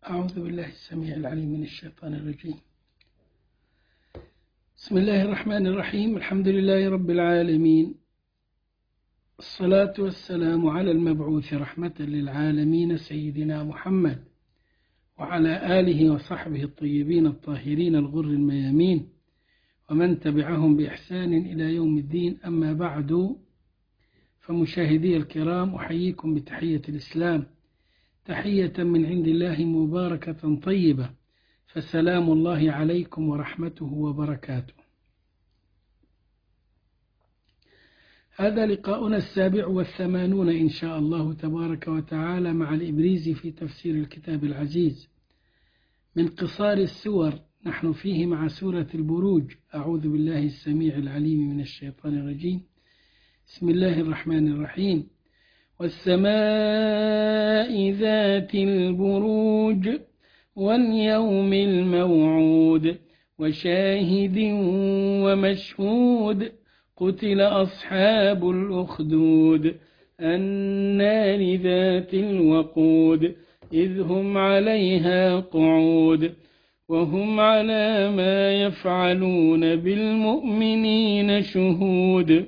أعوذ بالله السميع العليم من الشيطان الرجيم. بسم الله الرحمن الرحيم. الحمد لله رب العالمين، الصلاة والسلام على المبعوث رحمة للعالمين سيدنا محمد وعلى آله وصحبه الطيبين الطاهرين الغر الميامين ومن تبعهم بإحسان إلى يوم الدين. أما بعد، فمشاهدي الكرام، أحييكم بتحية الإسلام، تحية من عند الله مباركة طيبة، فسلام الله عليكم ورحمته وبركاته. هذا لقاؤنا 87 إن شاء الله تبارك وتعالى مع الإبريزي في تفسير الكتاب العزيز من قصار السور. نحن فيه مع سورة البروج. أعوذ بالله السميع العليم من الشيطان الرجيم. بسم الله الرحمن الرحيم. والسماء ذات البروج واليوم الموعود وشاهد ومشهود قتل أصحاب الأخدود النار ذات الوقود إذ هم عليها قعود وهم على ما يفعلون بالمؤمنين شهود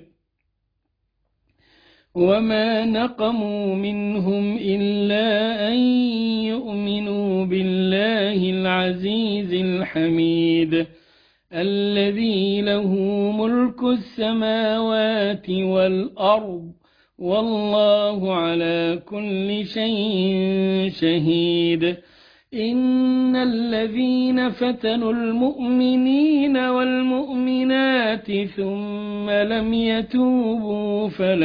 وما نقموا منهم إلا أن يؤمنوا بالله العزيز الحميد الذي له ملك السماوات والأرض والله على كل شيء شهيد. إن الذين فتنوا المؤمنين والمؤمنات ثم لم يتوبوا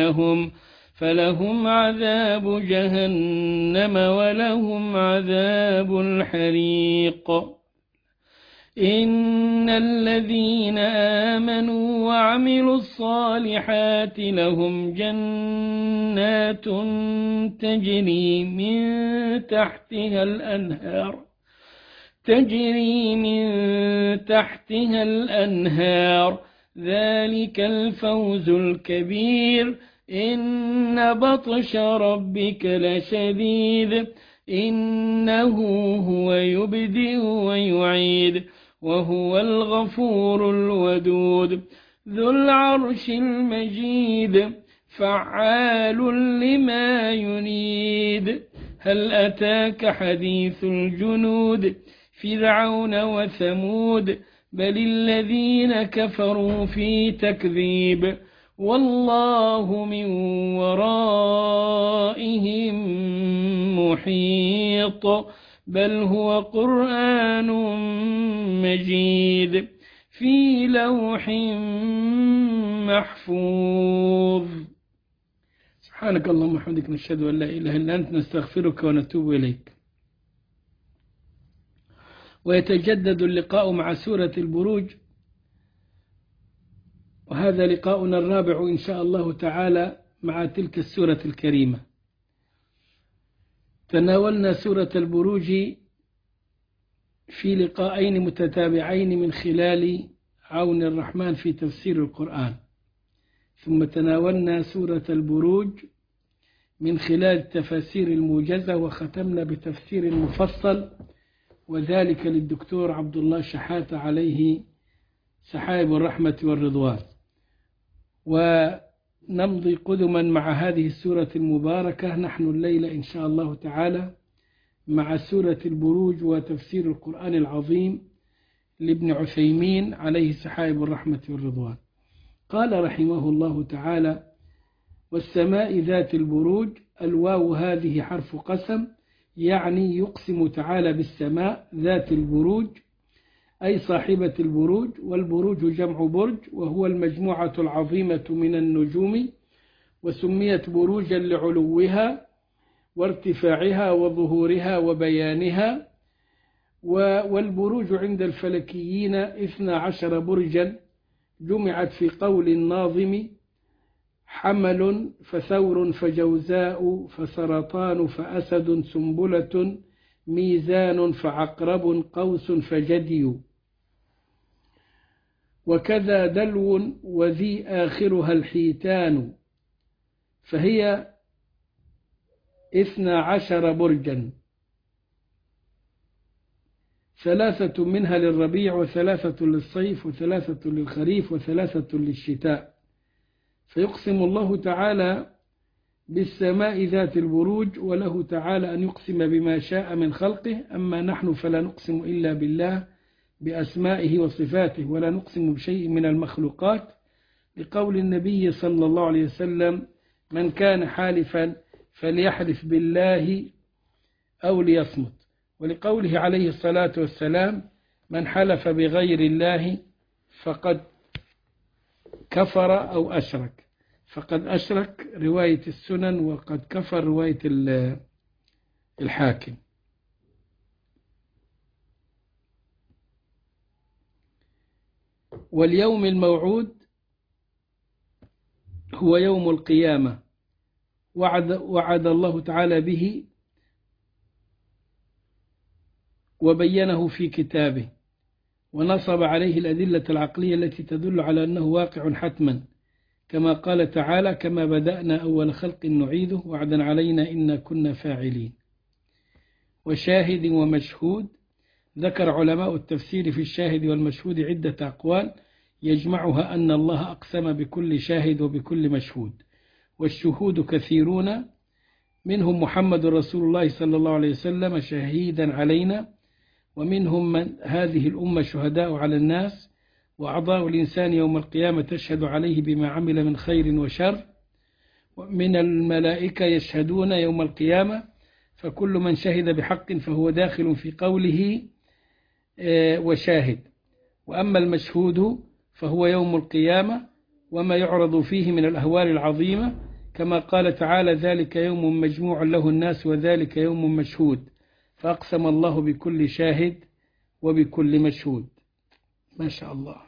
فلهم عذاب جهنم ولهم عذاب الحريق. إن الذين آمنوا وعملوا الصالحات لهم جنات تجري من تحتها الأنهار ذلك الفوز الكبير. إن بطش ربك لشديد إنه هو يبدئ ويعيد وهو الغفور الودود ذو العرش المجيد فعال لما يريد. هل أتاك حديث الجنود فرعون وثمود بل الذين كفروا في تكذيب والله من ورائهم محيط بل هو قرآن مجيد في لوح محفوظ. سبحانك اللهم وبحمدك، نشهد أن لا إله إلا أنت، نستغفرك ونتوب إليك. ويتجدد اللقاء مع سورة البروج، وهذا لقاؤنا الرابع إن شاء الله تعالى مع تلك السورة الكريمة. تناولنا سورة البروج في لقاءين متتابعين من خلال عون الرحمن في تفسير القرآن، ثم تناولنا سورة البروج من خلال التفاسير الموجزة، وختمنا بتفسير مفصل، وذلك للدكتور عبد الله شحاتة عليه سحائب الرحمة والرضوان. ونمضي قدما مع هذه السورة المباركة نحن الليلة إن شاء الله تعالى مع سورة البروج وتفسير القرآن العظيم لابن عثيمين عليه سحائب الرحمة والرضوان. قال رحمه الله تعالى: والسماء ذات البروج. الواو هذه حرف قسم، يعني يقسم تعالى بالسماء ذات البروج أي صاحبة البروج. والبروج جمع برج، وهو المجموعة العظيمة من النجوم، وسميت بروجا لعلوها وارتفاعها وظهورها وبيانها. والبروج عند الفلكيين 12 برجا، جمعت في قول الناظم: حمل فثور فجوزاء فسرطان فأسد سنبلة ميزان فعقرب قوس فجدي. وكذا دلو وذي آخرها الحيتان، فهي 12 برجا. 3 منها للربيع، و3 للصيف، و3 للخريف، و3 للشتاء. فيقسم الله تعالى بالسماء ذات البروج، وله تعالى أن يقسم بما شاء من خلقه. أما نحن فلا نقسم إلا بالله بأسمائه وصفاته، ولا نقسم بشيء من المخلوقات، لقول النبي صلى الله عليه وسلم: من كان حالفا فليحلف بالله أو ليصمت. ولقوله عليه الصلاة والسلام: من حلف بغير الله فقد كفر أو أشرك. فقد أشرك رواية السنن، وقد كفر رواية الحاكم. واليوم الموعود هو يوم القيامة، وعد الله تعالى به وبينه في كتابه، ونصب عليه الأدلة العقلية التي تدل على أنه واقع حتما، كما قال تعالى: كما بدأنا أول خلق نعيده وعدا علينا إنا كنا فاعلين. وشاهد ومشهود، ذكر علماء التفسير في الشاهد والمشهود عدة أقوال يجمعها أن الله أقسم بكل شاهد وبكل مشهود. والشهود كثيرون، منهم محمد رسول الله صلى الله عليه وسلم شهيدا علينا، ومنهم من هذه الأمة شهداء على الناس، وأعضاء الإنسان يوم القيامة تشهد عليه بما عمل من خير وشر، ومن الملائكة يشهدون يوم القيامة، فكل من شهد بحق فهو داخل في قوله وشاهد. وأما المشهود فهو يوم القيامة وما يعرض فيه من الأهوال العظيمة، كما قال تعالى: ذلك يوم مجموع له الناس وذلك يوم مشهود. فأقسم الله بكل شاهد وبكل مشهود. ما شاء الله.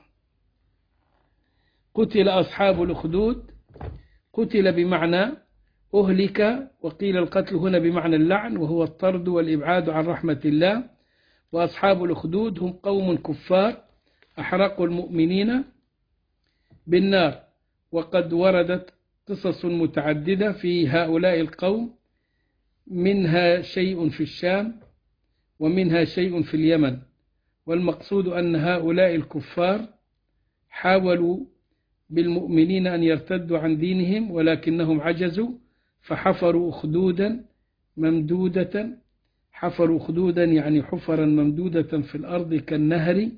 قتل أصحاب الأخدود، قتل بمعنى أهلك، وقيل القتل هنا بمعنى اللعن، وهو الطرد والإبعاد عن رحمة الله. وأصحاب الأخدود هم قوم كفار أحرقوا المؤمنين بالنار. وقد وردت قصص متعددة في هؤلاء القوم، منها شيء في الشام ومنها شيء في اليمن. والمقصود أن هؤلاء الكفار حاولوا بالمؤمنين أن يرتدوا عن دينهم، ولكنهم عجزوا، فحفروا أخدودا ممدودة. حفروا أخدودا يعني حفرا ممدودة في الأرض كالنهر،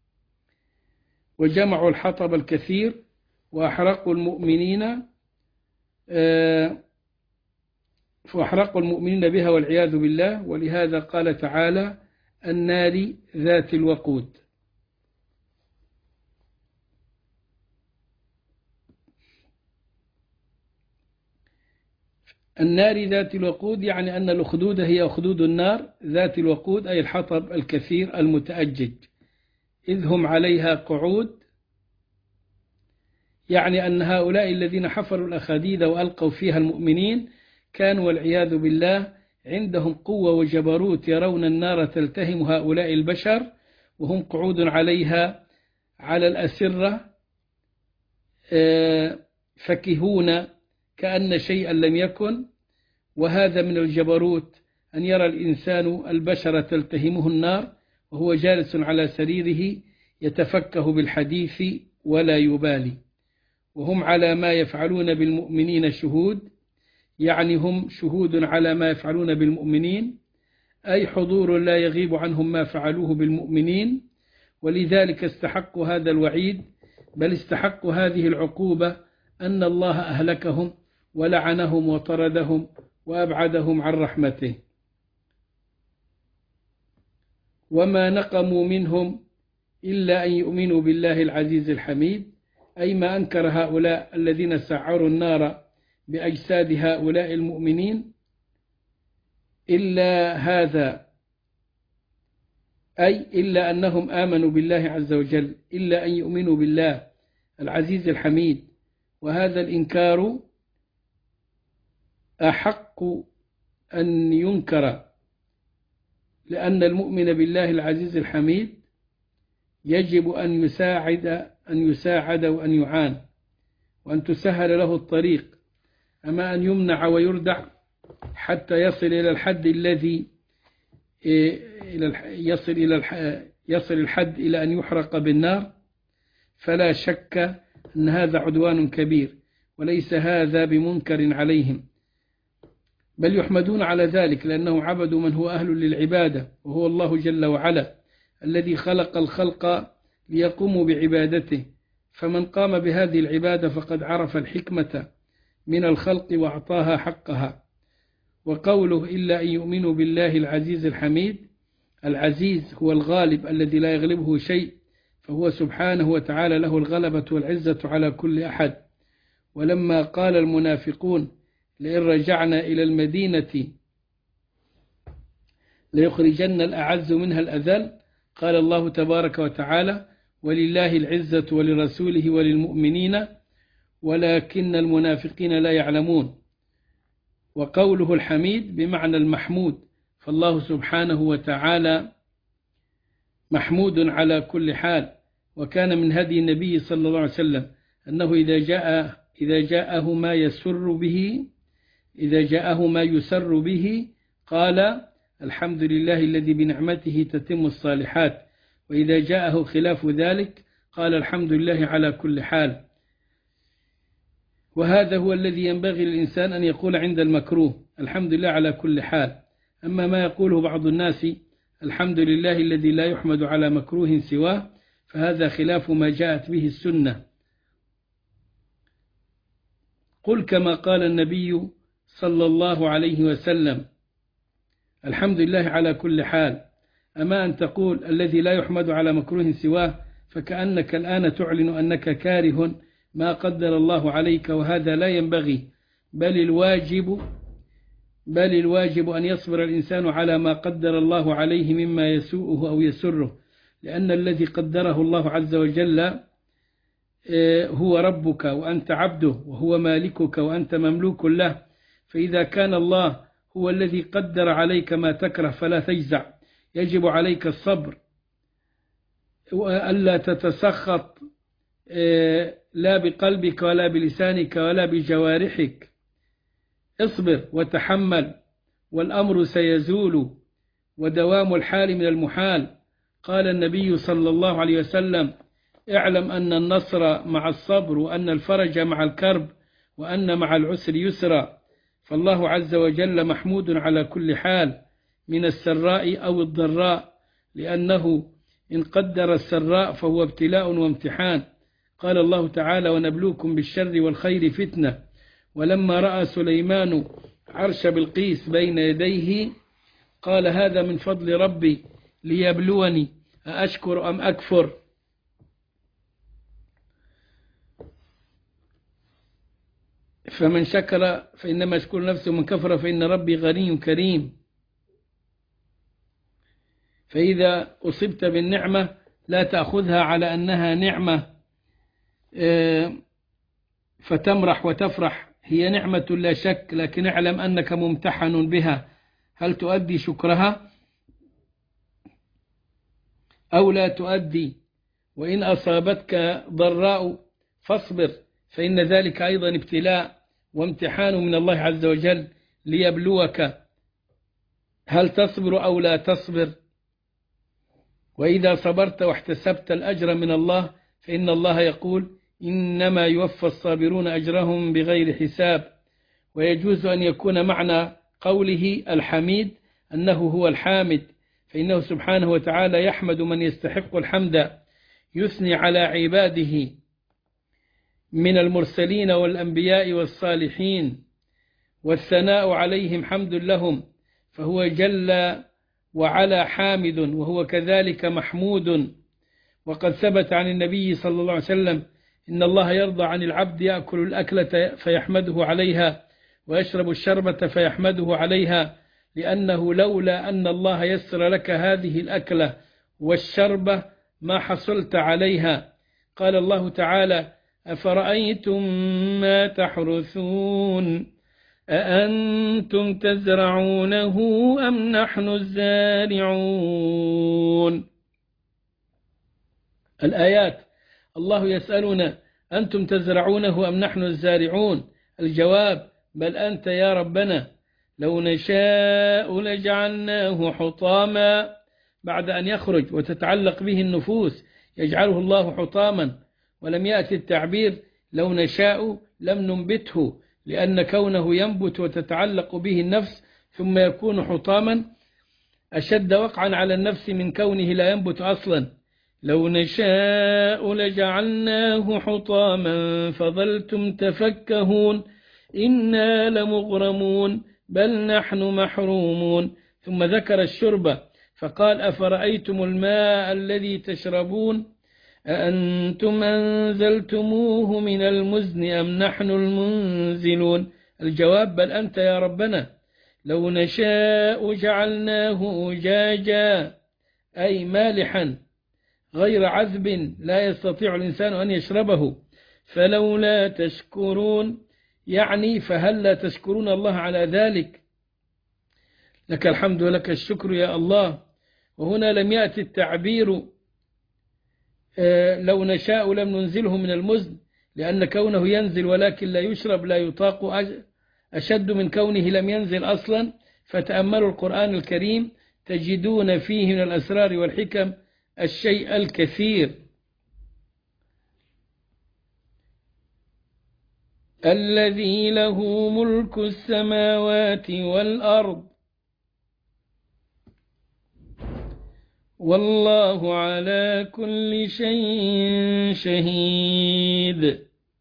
وجمعوا الحطب الكثير وأحرقوا المؤمنين بها والعياذ بالله. ولهذا قال تعالى: النار ذات الوقود. النار ذات الوقود يعني أن الأخدود هي أخدود النار، ذات الوقود أي الحطب الكثير المتأجج، إذ هم عليها قعود، يعني أن هؤلاء الذين حفروا الأخاديد وألقوا فيها المؤمنين كانوا والعياذ بالله عندهم قوة وجبروت، يرون النار تلتهم هؤلاء البشر وهم قعود عليها على الأسرة فكهون كأن شيئا لم يكن. وهذا من الجبروت أن يرى الإنسان البشر تلتهمه النار وهو جالس على سريره يتفكه بالحديث ولا يبالي. وهم على ما يفعلون بالمؤمنين شهود، يعني هم شهود على ما يفعلون بالمؤمنين، أي حضور لا يغيب عنهم ما فعلوه بالمؤمنين. ولذلك استحقوا هذا الوعيد، بل استحقوا هذه العقوبة، أن الله أهلكهم ولعنهم وطردهم وأبعدهم عن رحمته. وما نقموا منهم إلا أن يؤمنوا بالله العزيز الحميد، أي ما أنكر هؤلاء الذين سعروا النار بأجساد هؤلاء المؤمنين إلا هذا، أي إلا أنهم آمنوا بالله عز وجل، إلا أن يؤمنوا بالله العزيز الحميد. وهذا الإنكار أحق أن ينكر، لأن المؤمن بالله العزيز الحميد يجب أن يساعد وأن يعان وأن تسهل له الطريق، أما أن يمنع ويردع حتى يصل إلى الحد الذي يصل الحد إلى أن يحرق بالنار، فلا شك أن هذا عدوان كبير، وليس هذا بمنكر عليهم، بل يحمدون على ذلك لأنهم عبدوا من هو أهل للعبادة، وهو الله جل وعلا الذي خلق الخلق ليقوموا بعبادته. فمن قام بهذه العبادة فقد عرف الحكمة من الخلق وأعطاها حقها. وقوله إلا أن يؤمنوا بالله العزيز الحميد، العزيز هو الغالب الذي لا يغلبه شيء، فهو سبحانه وتعالى له الغلبة والعزة على كل أحد. ولما قال المنافقون لئن رجعنا إلى المدينة ليخرجن الأعز منها الأذل، قال الله تبارك وتعالى ولله العزة ولرسوله وللمؤمنين ولكن المنافقين لا يعلمون. وقوله الحميد بمعنى المحمود، فالله سبحانه وتعالى محمود على كل حال. وكان من هدي النبي صلى الله عليه وسلم أنه إذا جاءه ما يسر به قال الحمد لله الذي بنعمته تتم الصالحات، وإذا جاءه خلاف ذلك قال الحمد لله على كل حال. وهذا هو الذي ينبغي للإنسان أن يقول عند المكروه الحمد لله على كل حال. أما ما يقوله بعض الناس الحمد لله الذي لا يحمد على مكروه سواه، فهذا خلاف ما جاءت به السنة. قل كما قال النبي صلى الله عليه وسلم الحمد لله على كل حال. أما أن تقول الذي لا يحمد على مكروه سواه، فكأنك الآن تعلن أنك كاره ما قدر الله عليك، وهذا لا ينبغي، بل الواجب أن يصبر الإنسان على ما قدر الله عليه مما يسوءه أو يسره، لأن الذي قدره الله عز وجل هو ربك وأنت عبده، وهو مالكك وأنت مملوك له. فإذا كان الله هو الذي قدر عليك ما تكره فلا تجزع، يجب عليك الصبر وألا تتسخط لا بقلبك ولا بلسانك ولا بجوارحك. اصبر وتحمل، والأمر سيزول، ودوام الحال من المحال. قال النبي صلى الله عليه وسلم اعلم أن النصر مع الصبر، وأن الفرج مع الكرب، وأن مع العسر يسرا. فالله عز وجل محمود على كل حال من السراء أو الضراء، لأنه إن قدر السراء فهو ابتلاء وامتحان. قال الله تعالى ونبلوكم بالشر والخير فتنة. ولما رأى سليمان عرش بلقيس بين يديه قال هذا من فضل ربي ليبلوني أأشكر أم أكفر. فمن شكر فإنما يشكر نفسه، ومن كفر فإن ربي غني كريم. فإذا أصبت بالنعمة لا تأخذها على أنها نعمة فتمرح وتفرح، هي نعمة لا شك، لكن اعلم أنك ممتحن بها، هل تؤدي شكرها أو لا تؤدي؟ وإن أصابتك ضراء فاصبر، فإن ذلك أيضا ابتلاء وامتحان من الله عز وجل ليبلوك هل تصبر أو لا تصبر. وإذا صبرت واحتسبت الأجر من الله فإن الله يقول إنما يوفى الصابرون أجرهم بغير حساب. ويجوز أن يكون معنى قوله الحميد أنه هو الحامد، فإنه سبحانه وتعالى يحمد من يستحق الحمد، يثني على عباده من المرسلين والأنبياء والصالحين، والثناء عليهم حمد لهم، فهو جل وعلا حامد، وهو كذلك محمود. وقد ثبت عن النبي صلى الله عليه وسلم إن الله يرضى عن العبد يأكل الأكلة فيحمده عليها، ويشرب الشربة فيحمده عليها، لأنه لولا أن الله يسر لك هذه الأكلة والشربة ما حصلت عليها. قال الله تعالى أفرأيتم ما تحرثون أأنتم تزرعونه أم نحن الزارعون. الآيات الله يسألنا أنتم تزرعونه أم نحن الزارعون؟ الجواب بل أنت يا ربنا، لو نشاء لجعلناه حطاما، بعد أن يخرج وتتعلق به النفوس يجعله الله حطاما، ولم يأتي التعبير لو نشاء لم ننبته، لأن كونه ينبت وتتعلق به النفس ثم يكون حطاما أشد وقعا على النفس من كونه لا ينبت أصلا. لو نشاء لجعلناه حطاما فظلتم تفكهون إنا لمغرمون بل نحن محرومون. ثم ذكر الشرب فقال أفرأيتم الماء الذي تشربون أأنتم أنزلتموه من المزن أم نحن المنزلون؟ الجواب بل أنت يا ربنا. لو نشاء جعلناه أجاجا أي مالحا غير عذب لا يستطيع الإنسان أن يشربه، فلولا تشكرون، يعني فهل لا تشكرون الله على ذلك؟ لك الحمد ولك الشكر يا الله. وهنا لم يأتي التعبير لو نشاء لم ننزله من المزن، لأن كونه ينزل ولكن لا يشرب لا يطاق أشد من كونه لم ينزل أصلا. فتأملوا القرآن الكريم تجدون فيه من الأسرار والحكم الشيء الكثير. الذي له ملك السماوات والأرض والله على كل شيء شهيد.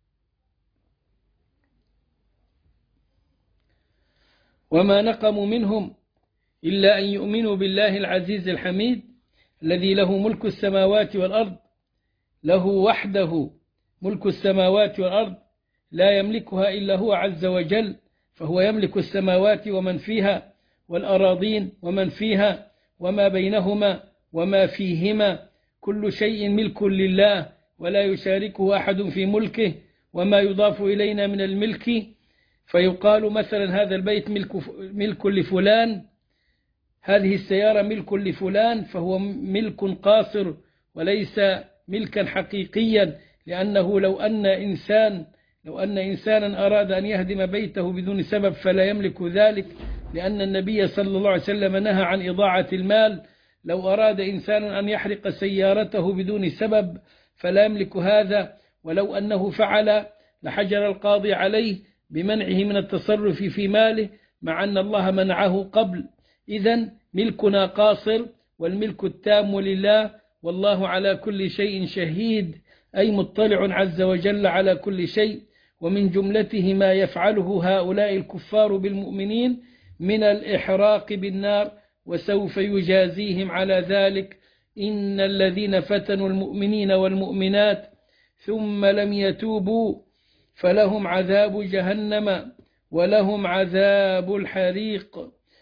وما نقموا منهم إلا أن يؤمنوا بالله العزيز الحميد الذي له ملك السماوات والأرض، له وحده ملك السماوات والأرض لا يملكها إلا هو عز وجل، فهو يملك السماوات ومن فيها والأراضين ومن فيها وما بينهما وما فيهما، كل شيء ملك لله ولا يشاركه أحد في ملكه. وما يضاف إلينا من الملك فيقال مثلا هذا البيت ملك لفلان، هذه السيارة ملك لفلان، فهو ملك قاصر وليس ملكا حقيقيا، لأنه لو أن إنسانا أراد أن يهدم بيته بدون سبب فلا يملك ذلك، لأن النبي صلى الله عليه وسلم نهى عن إضاعة المال. لو أراد إنسان أن يحرق سيارته بدون سبب فلا يملك هذا، ولو أنه فعل لحجر القاضي عليه بمنعه من التصرف في ماله، مع أن الله منعه قبل. إذن ملكنا قاصر والملك التام لله، والله على كل شيء شهيد، أي مطلع عز وجل على كل شيء. ومن جملته ما يفعله هؤلاء الكفار بالمؤمنين من الإحراق بالنار، وسوف يجازيهم على ذلك. إن الذين فتنوا المؤمنين والمؤمنات ثم لم يتوبوا فلهم عذاب جهنم ولهم عذاب الحريق.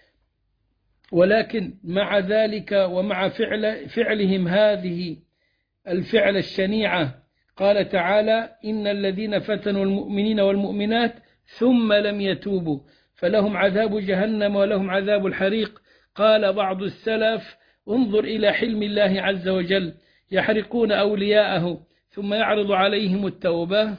ولكن مع ذلك ومع فعلهم هذه الفعل الشنيعة قال تعالى إن الذين فتنوا المؤمنين والمؤمنات ثم لم يتوبوا فلهم عذاب جهنم ولهم عذاب الحريق. قال بعض السلف انظر إلى حلم الله عز وجل، يحرقون أولياءه ثم يعرض عليهم التوبة.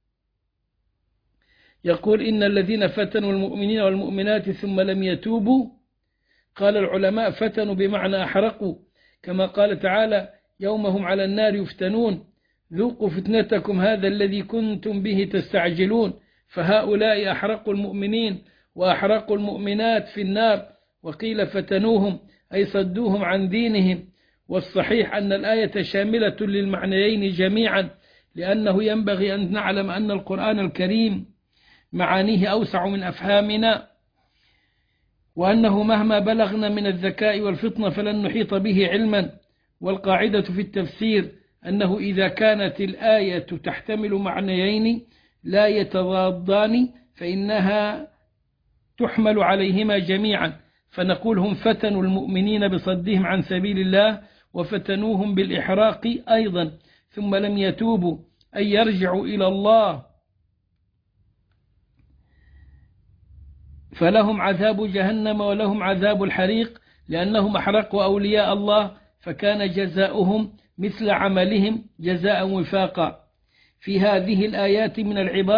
يقول إن الذين فتنوا المؤمنين والمؤمنات ثم لم يتوبوا، قال العلماء فتنوا بمعنى أحرقوا، كما قال تعالى يوم هم على النار يفتنون ذوقوا فتنتكم هذا الذي كنتم به تستعجلون. فهؤلاء أحرقوا المؤمنين وأحرقوا المؤمنات في النار. وقيل فتنوهم أي صدوهم عن دينهم. والصحيح أن الآية شاملة للمعنيين جميعا، لأنه ينبغي أن نعلم أن القرآن الكريم معانيه أوسع من أفهامنا، وأنه مهما بلغنا من الذكاء والفطنة فلن نحيط به علما. والقاعدة في التفسير أنه إذا كانت الآية تحتمل معنيين لا يتضادان فإنها تحمل عليهما جميعا، فنقول هم فتنوا المؤمنين بصدهم عن سبيل الله وفتنوهم بالإحراق أيضا ثم لم يتوبوا أي يرجعوا إلى الله فلهم عذاب جهنم ولهم عذاب الحريق، لأنهم أحرقوا أولياء الله فكان جزاؤهم مثل عملهم جزاء وفاقا. في هذه الآيات من العبر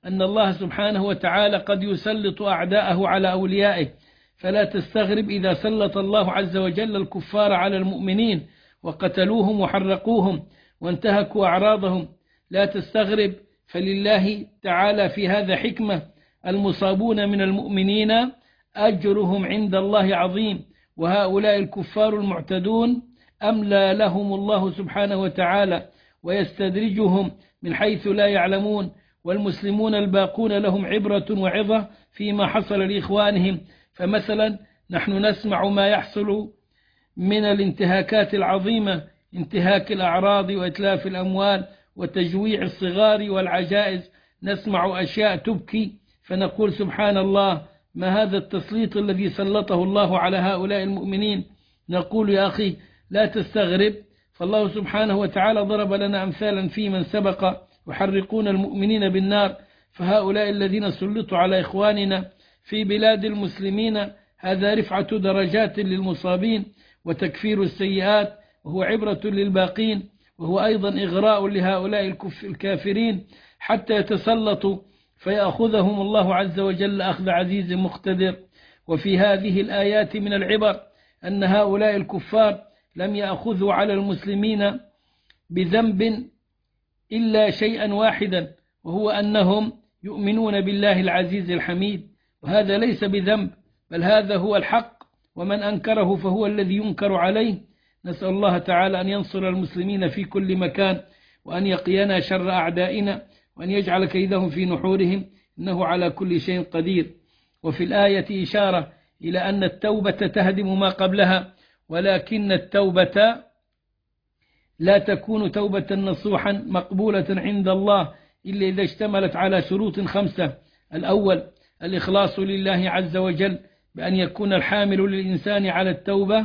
أن الله سبحانه وتعالى قد يسلط أعداءه على أوليائه، فلا تستغرب إذا سلط الله عز وجل الكفار على المؤمنين وقتلوهم وحرقوهم وانتهكوا أعراضهم. لا تستغرب، فلله تعالى في هذا حكمة. المصابون من المؤمنين أجرهم عند الله عظيم، وهؤلاء الكفار المعتدون أملى لهم الله سبحانه وتعالى ويستدرجهم من حيث لا يعلمون. والمسلمون الباقون لهم عبرة وعظة فيما حصل لإخوانهم. فمثلا نحن نسمع ما يحصل من الانتهاكات العظيمة، انتهاك الأعراض وإتلاف الأموال وتجويع الصغار والعجائز. نسمع أشياء تبكي فنقول سبحان الله، ما هذا التسليط الذي سلطه الله على هؤلاء المؤمنين؟ نقول يا أخي لا تستغرب، فالله سبحانه وتعالى ضرب لنا أمثالا في من سبق يحرقون المؤمنين بالنار. فهؤلاء الذين سلطوا على إخواننا في بلاد المسلمين هذا رفعة درجات للمصابين وتكفير السيئات، وهو عبرة للباقين، وهو أيضا إغراء لهؤلاء الكافرين حتى يتسلطوا فيأخذهم الله عز وجل أخذ عزيز مقتدر. وفي هذه الآيات من العبر أن هؤلاء الكفار لم يأخذوا على المسلمين بذنب إلا شيئا واحدا، وهو أنهم يؤمنون بالله العزيز الحميد، وهذا ليس بذنب، بل هذا هو الحق، ومن أنكره فهو الذي ينكر عليه. نسأل الله تعالى أن ينصر المسلمين في كل مكان، وأن يقينا شر أعدائنا، وأن يجعل كيدهم في نحورهم، إنه على كل شيء قدير. وفي الآية إشارة إلى أن التوبة تهدم ما قبلها، ولكن التوبة لا تكون توبة نصوحا مقبولة عند الله إلا إذا اشتملت على شروط 5. الأول الإخلاص لله عز وجل، بأن يكون الحامل للإنسان على التوبة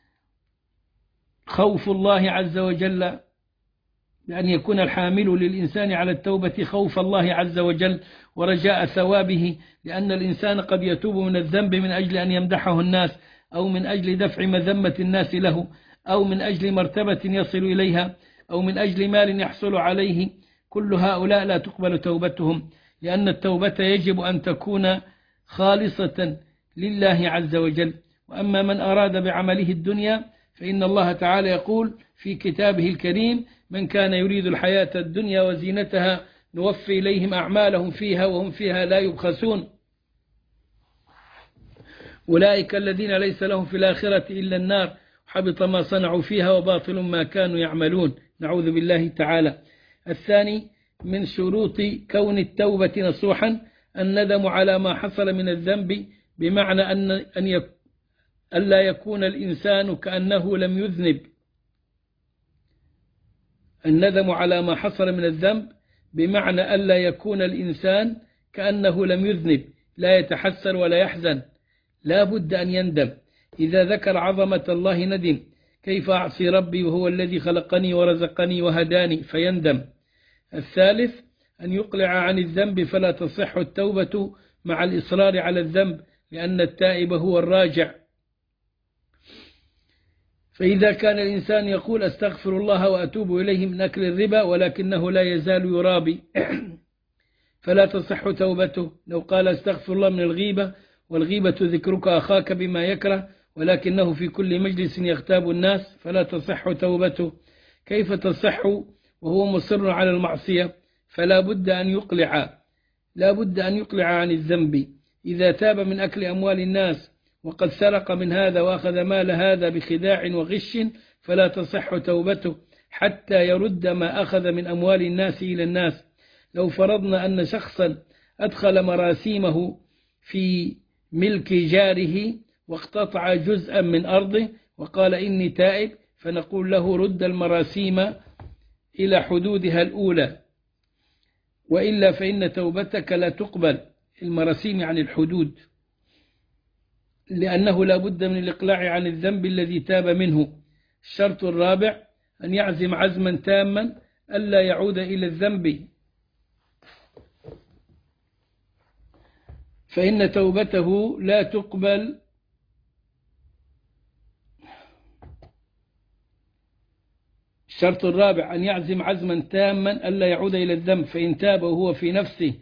خوف الله عز وجل، بأن يكون الحامل للإنسان على التوبة خوف الله عز وجل ورجاء ثوابه، لأن الإنسان قد يتوب من الذنب من أجل أن يمدحه الناس، أو من أجل دفع مذمة الناس له، أو من أجل مرتبة يصل إليها، أو من أجل مال يحصل عليه. كل هؤلاء لا تقبل توبتهم، لأن التوبة يجب أن تكون خالصة لله عز وجل. وأما من أراد بعمله الدنيا فإن الله تعالى يقول في كتابه الكريم: من كان يريد الحياة الدنيا وزينتها نوفي إليهم أعمالهم فيها وهم فيها لا يبخسون. أولئك الذين ليس لهم في الآخرة إلا النار، حبط ما صنعوا فيها وباطل ما كانوا يعملون. نعوذ بالله تعالى. الثاني من شروط كون التوبة نصوحا الندم على ما حصل من الذنب، بمعنى أن لا يكون الإنسان كأنه لم يذنب. الندم على ما حصل من الذنب بمعنى ألا يكون الإنسان كأنه لم يذنب، لا يتحسر ولا يحزن، لا بد أن يندم. إذا ذكر عظمة الله ندم: كيف أعصي ربي وهو الذي خلقني ورزقني وهداني، فيندم. الثالث أن يقلع عن الذنب، فلا تصح التوبة مع الإصرار على الذنب، لأن التائب هو الراجع. فإذا كان الإنسان يقول أستغفر الله وأتوب إليه من أكل الربا ولكنه لا يزال يرابي فلا تصح توبته. لو قال أستغفر الله من الغيبة، والغيبة ذكرك أخاك بما يكره، ولكنه في كل مجلس يغتاب الناس، فلا تصح توبته. كيف تصح وهو مصر على المعصية؟ فلا بد أن يقلع عن الذنب. إذا تاب من أكل أموال الناس وقد سرق من هذا وأخذ مال هذا بخداع وغش، فلا تصح توبته حتى يرد ما أخذ من أموال الناس إلى الناس. لو فرضنا أن شخصا أدخل مراسيمه في ملك جاره واقتطع جزءا من أرضه وقال إني تائب، فنقول له: رد المراسيم إلى حدودها الأولى، وإلا فإن توبتك لا تقبل. المراسيم عن الحدود، لأنه لا بد من الإقلاع عن الذنب الذي تاب منه. الشرط الرابع أن يعزم عزما تاما ألا يعود إلى الذنب، فإن توبته لا تقبل. الشرط الرابع أن يعزم عزما تاما ألا يعود إلى الذنب، فإن تاب وهو في نفسه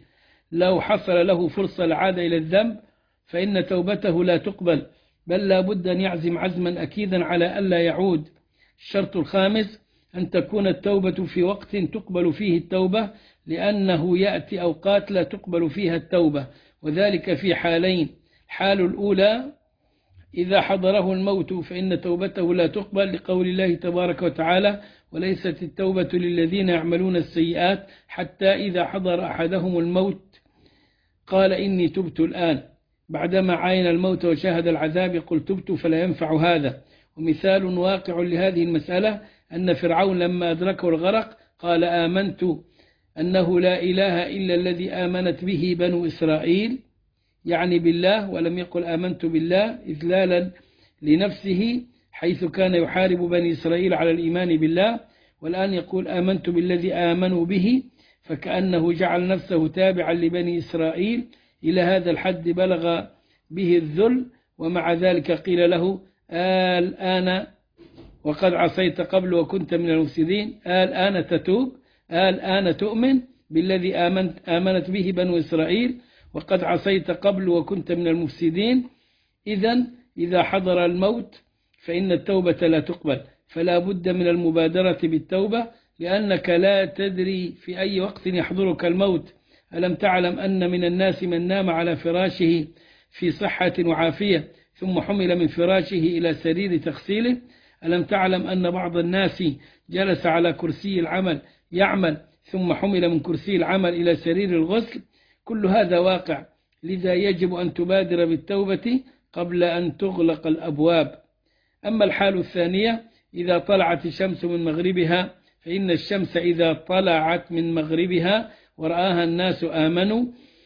لو حصل له فرصة العادة إلى الذنب فإن توبته لا تقبل، بل لا بد أن يعزم عزما أكيدا على ألا يعود. الشرط الخامس أن تكون التوبة في وقت تقبل فيه التوبة، لأنه يأتي أوقات لا تقبل فيها التوبة، وذلك في حالين: الحال الأولى إذا حضره الموت فإن توبته لا تقبل، لقول الله تبارك وتعالى: وليست التوبة للذين يعملون السيئات حتى إذا حضر أحدهم الموت قال إني تبت الآن، بعدما عاين الموت وشاهد العذاب يقول تبت فلا ينفع هذا. ومثال واقع لهذه المسألة أن فرعون لما أدركه الغرق قال آمنت أنه لا إله إلا الذي آمنت به بنو إسرائيل، يعني بالله، ولم يقل آمنت بالله إذلالا لنفسه حيث كان يحارب بني إسرائيل على الإيمان بالله، والآن يقول آمنت بالذي آمنوا به، فكأنه جعل نفسه تابعا لبني إسرائيل إلى هذا الحد بلغ به الذل. ومع ذلك قيل له الآن وقد عصيت قبل وكنت من المفسدين، الآن تتوب، الآن تؤمن بالذي آمنت به بنو إسرائيل وقد عصيت قبل وكنت من المفسدين. إذا حضر الموت فإن التوبة لا تقبل، فلا بد من المبادرة بالتوبة، لأنك لا تدري في أي وقت يحضرك الموت. ألم تعلم أن من الناس من نام على فراشه في صحة وعافية ثم حمل من فراشه إلى سرير تغسيله؟ ألم تعلم أن بعض الناس جلس على كرسي العمل يعمل ثم حمل من كرسي العمل إلى سرير الغسل؟ كل هذا واقع، لذا يجب أن تبادر بالتوبة قبل أن تغلق الأبواب. أما الحال الثانية إذا طلعت الشمس من مغربها، فإن الشمس إذا طلعت من مغربها ورآها الناس آمنوا،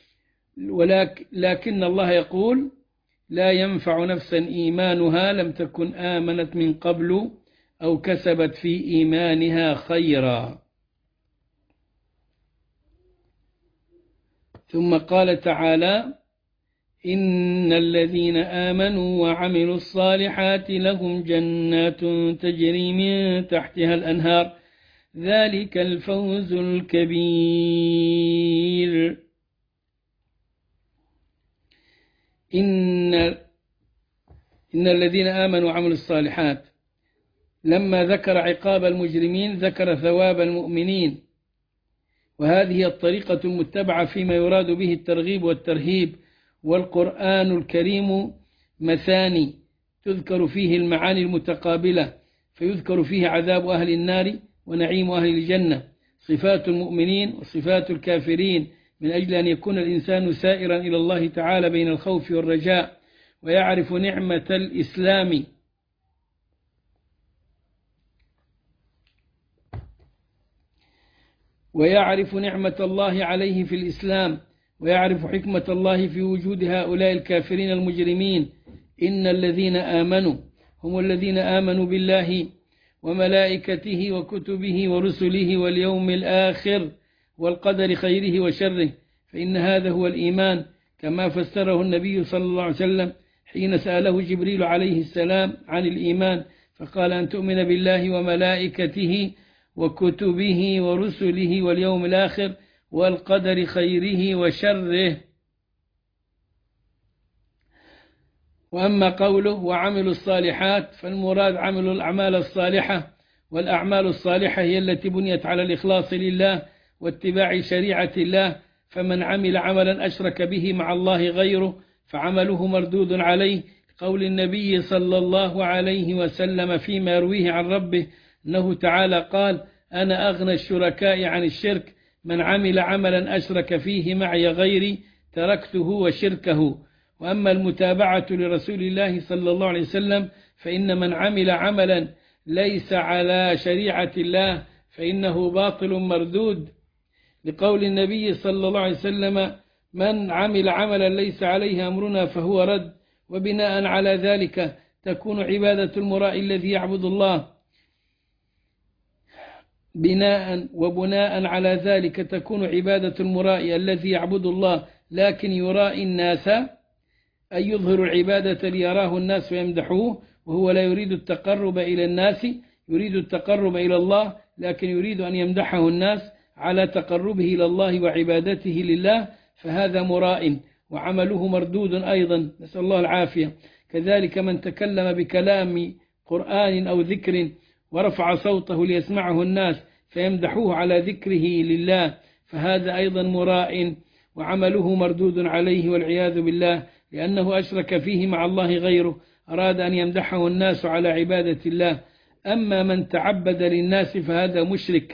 لكن الله يقول لا ينفع نفسا إيمانها لم تكن آمنت من قبل أو كسبت في إيمانها خيرا. ثم قال تعالى: إن الذين آمنوا وعملوا الصالحات لهم جنات تجري من تحتها الأنهار ذلك الفوز الكبير. إن الذين آمنوا وعملوا الصالحات، لما ذكر عقاب المجرمين ذكر ثواب المؤمنين، وهذه الطريقة المتبعة فيما يراد به الترغيب والترهيب. والقرآن الكريم مثاني تذكر فيه المعاني المتقابلة، فيذكر فيه عذاب أهل النار ونعيم أهل الجنة، صفات المؤمنين وصفات الكافرين، من أجل أن يكون الإنسان سائرا إلى الله تعالى بين الخوف والرجاء، ويعرف نعمة الإسلام ويعرف نعمة الله عليه في الإسلام، ويعرف حكمة الله في وجود هؤلاء الكافرين المجرمين. إن الذين آمنوا هم الذين آمنوا بالله وملائكته وكتبه ورسله واليوم الآخر والقدر خيره وشره، فإن هذا هو الإيمان، كما فسره النبي صلى الله عليه وسلم حين سأله جبريل عليه السلام عن الإيمان، فقال أن تؤمن بالله وملائكته وكتبه ورسله واليوم الآخر والقدر خيره وشره. وأما قوله وعملوا الصالحات فالمراد عمل الأعمال الصالحة، والأعمال الصالحة هي التي بنيت على الإخلاص لله واتباع شريعة الله، فمن عمل عملا أشرك به مع الله غيره فعمله مردود عليه، قول النبي صلى الله عليه وسلم فيما يرويه عن ربه أنه تعالى قال: أنا أغنى الشركاء عن الشرك، من عمل عملا أشرك فيه معي غيري تركته وشركه. وأما المتابعة لرسول الله صلى الله عليه وسلم فإن من عمل عملا ليس على شريعة الله فإنه باطل مردود، لقول النبي صلى الله عليه وسلم: من عمل عملا ليس عليه أمرنا فهو رد. وبناء على ذلك تكون عبادة المرائي الذي يعبد الله وبناء على ذلك تكون عبادة المرائي الذي يعبد الله لكن يرائي الناس، أي يظهر العبادة ليراه الناس ويمدحوه، وهو لا يريد التقرب إلى الناس، يريد التقرب إلى الله لكن يريد أن يمدحه الناس على تقربه إلى الله وعبادته لله، فهذا مراء وعمله مردود أيضا، نسأل الله العافية. كذلك من تكلم بكلام قرآن أو ذكر ورفع صوته ليسمعه الناس فيمدحوه على ذكره لله، فهذا أيضا مراء وعمله مردود عليه والعياذ بالله، لأنه أشرك فيه مع الله غيره، أراد أن يمدحه الناس على عبادة الله. أما من تعبد للناس فهذا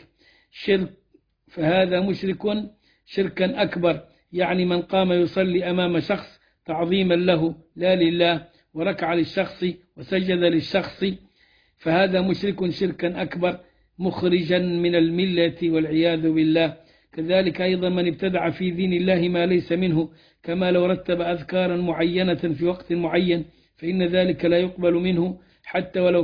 مشرك شركا أكبر، يعني من قام يصلي أمام شخص تعظيما له لا لله، وركع للشخص وسجد للشخص، فهذا مشرك شركا أكبر مخرجا من الملة والعياذ بالله. كذلك أيضا من ابتدع في دين الله ما ليس منه، كما لو رتب أذكارا معينة في وقت معين، فإن ذلك لا يقبل منه، حتى ولو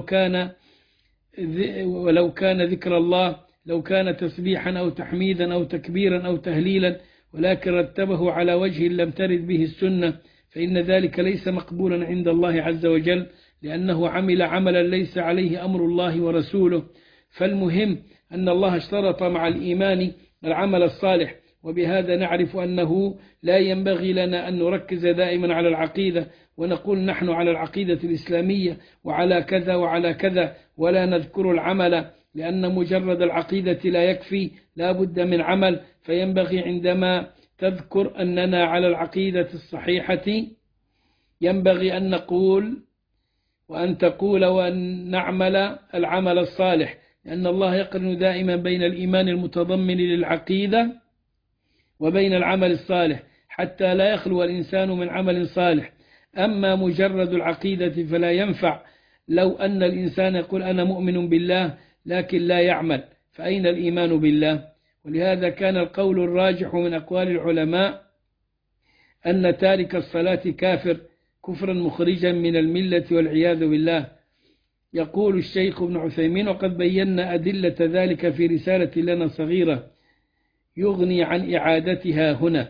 كان ذكر الله، لو كان تسبيحا أو تحميدا أو تكبيرا أو تهليلا، ولكن رتبه على وجه لم ترد به السنة، فإن ذلك ليس مقبولا عند الله عز وجل، لأنه عمل عملا ليس عليه أمر الله ورسوله. فالمهم أن الله اشترط مع الإيمان العمل الصالح، وبهذا نعرف أنه لا ينبغي لنا أن نركز دائما على العقيدة ونقول نحن على العقيدة الإسلامية وعلى كذا وعلى كذا، ولا نذكر العمل، لأن مجرد العقيدة لا يكفي، لا بد من عمل. فينبغي عندما تذكر أننا على العقيدة الصحيحة ينبغي أن نقول وأن تقول وأن نعمل العمل الصالح، لأن الله يقرن دائما بين الإيمان المتضمن للعقيدة وبين العمل الصالح، حتى لا يخلو الإنسان من عمل صالح. أما مجرد العقيدة فلا ينفع، لو أن الإنسان يقول أنا مؤمن بالله لكن لا يعمل، فأين الإيمان بالله؟ ولهذا كان القول الراجح من أقوال العلماء أن تارك الصلاة كافر كفرا مخرجا من الملة والعياذ بالله. يقول الشيخ ابن عثيمين: وقد بينا أدلة ذلك في رسالة لنا صغيرة يغني عن إعادتها هنا.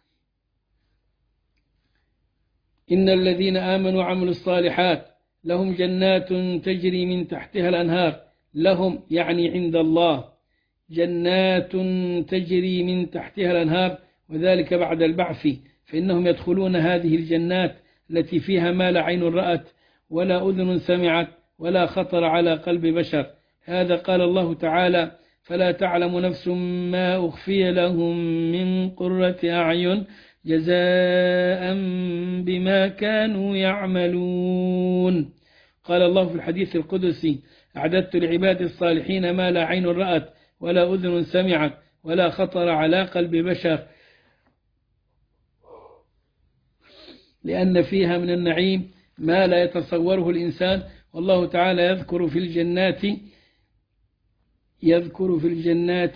إن الذين آمنوا وعملوا الصالحات لهم جنات تجري من تحتها الأنهار، لهم يعني عند الله جنات تجري من تحتها الأنهار، وذلك بعد البعث، فإنهم يدخلون هذه الجنات التي فيها ما لا عين رأت ولا أذن سمعت ولا خطر على قلب بشر. هذا قال الله تعالى: فلا تعلم نفس ما أخفي لهم من قرة أعين جزاء بما كانوا يعملون. قال الله في الحديث القدسي: أعددت لعباد الصالحين ما لا عين رأت ولا أذن سمعت ولا خطر على قلب بشر، لأن فيها من النعيم ما لا يتصوره الإنسان. والله تعالى يذكر في الجنات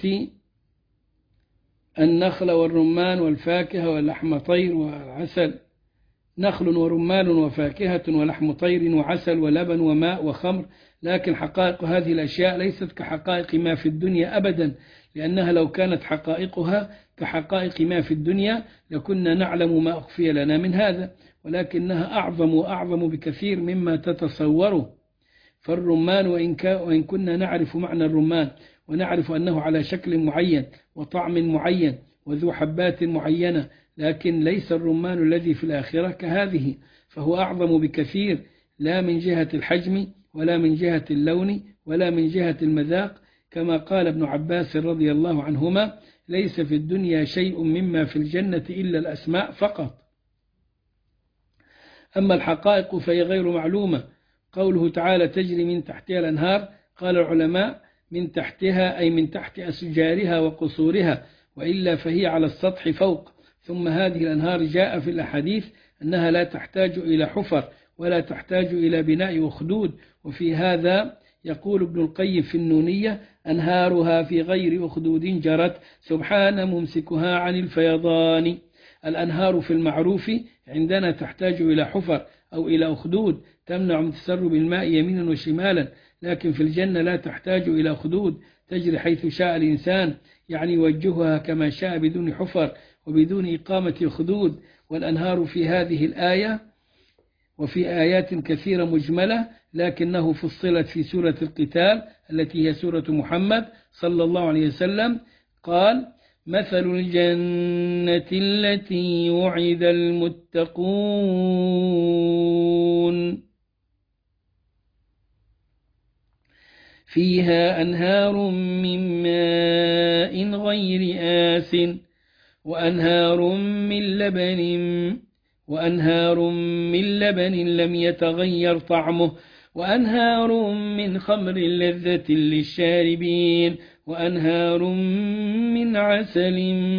النخل والرمان والفاكهة ولحم طير والعسل، نخل ورمان وفاكهة ولحم طير وعسل ولبن وماء وخمر. لكن حقائق هذه الأشياء ليست كحقائق ما في الدنيا أبدا، لأنها لو كانت حقائقها كحقائق ما في الدنيا لكنا نعلم ما أخفي لنا من هذا، ولكنها أعظم وأعظم بكثير مما تتصوره. فالرمان وإن كنا نعرف معنى الرمان ونعرف أنه على شكل معين وطعم معين وذو حبات معينة، لكن ليس الرمان الذي في الآخرة كهذه، فهو أعظم بكثير، لا من جهة الحجم ولا من جهة اللون ولا من جهة المذاق، كما قال ابن عباس رضي الله عنهما: ليس في الدنيا شيء مما في الجنة إلا الأسماء فقط. أما الحقائق فهي غير معلومة. قوله تعالى: تجري من تحتها الأنهار، قال العلماء: من تحتها أي من تحت أشجارها وقصورها، وإلا فهي على السطح فوق. ثم هذه الأنهار جاء في الأحاديث أنها لا تحتاج إلى حفر ولا تحتاج إلى بناء أخدود. وفي هذا يقول ابن القيم في النونية: أنهارها في غير أخدود جرت سبحان ممسكها عن الفيضان. الأنهار في المعروف عندنا تحتاج إلى حفر أو إلى أخدود تمنع من تسرب الماء يمينا وشمالا، لكن في الجنة لا تحتاج إلى أخدود، تجري حيث شاء الإنسان، يعني يوجهها كما شاء بدون حفر وبدون إقامة أخدود. والأنهار في هذه الآية وفي آيات كثيرة مجملة، لكنه فصلت في سورة القتال التي هي سورة محمد صلى الله عليه وسلم. قال: مثل الجنة التي وعد المتقون فيها أنهار من ماء غير آسٍ وأنهار من لبن لم يتغير طعمه وأنهار من خمر لذة للشاربين وأنهار من عسل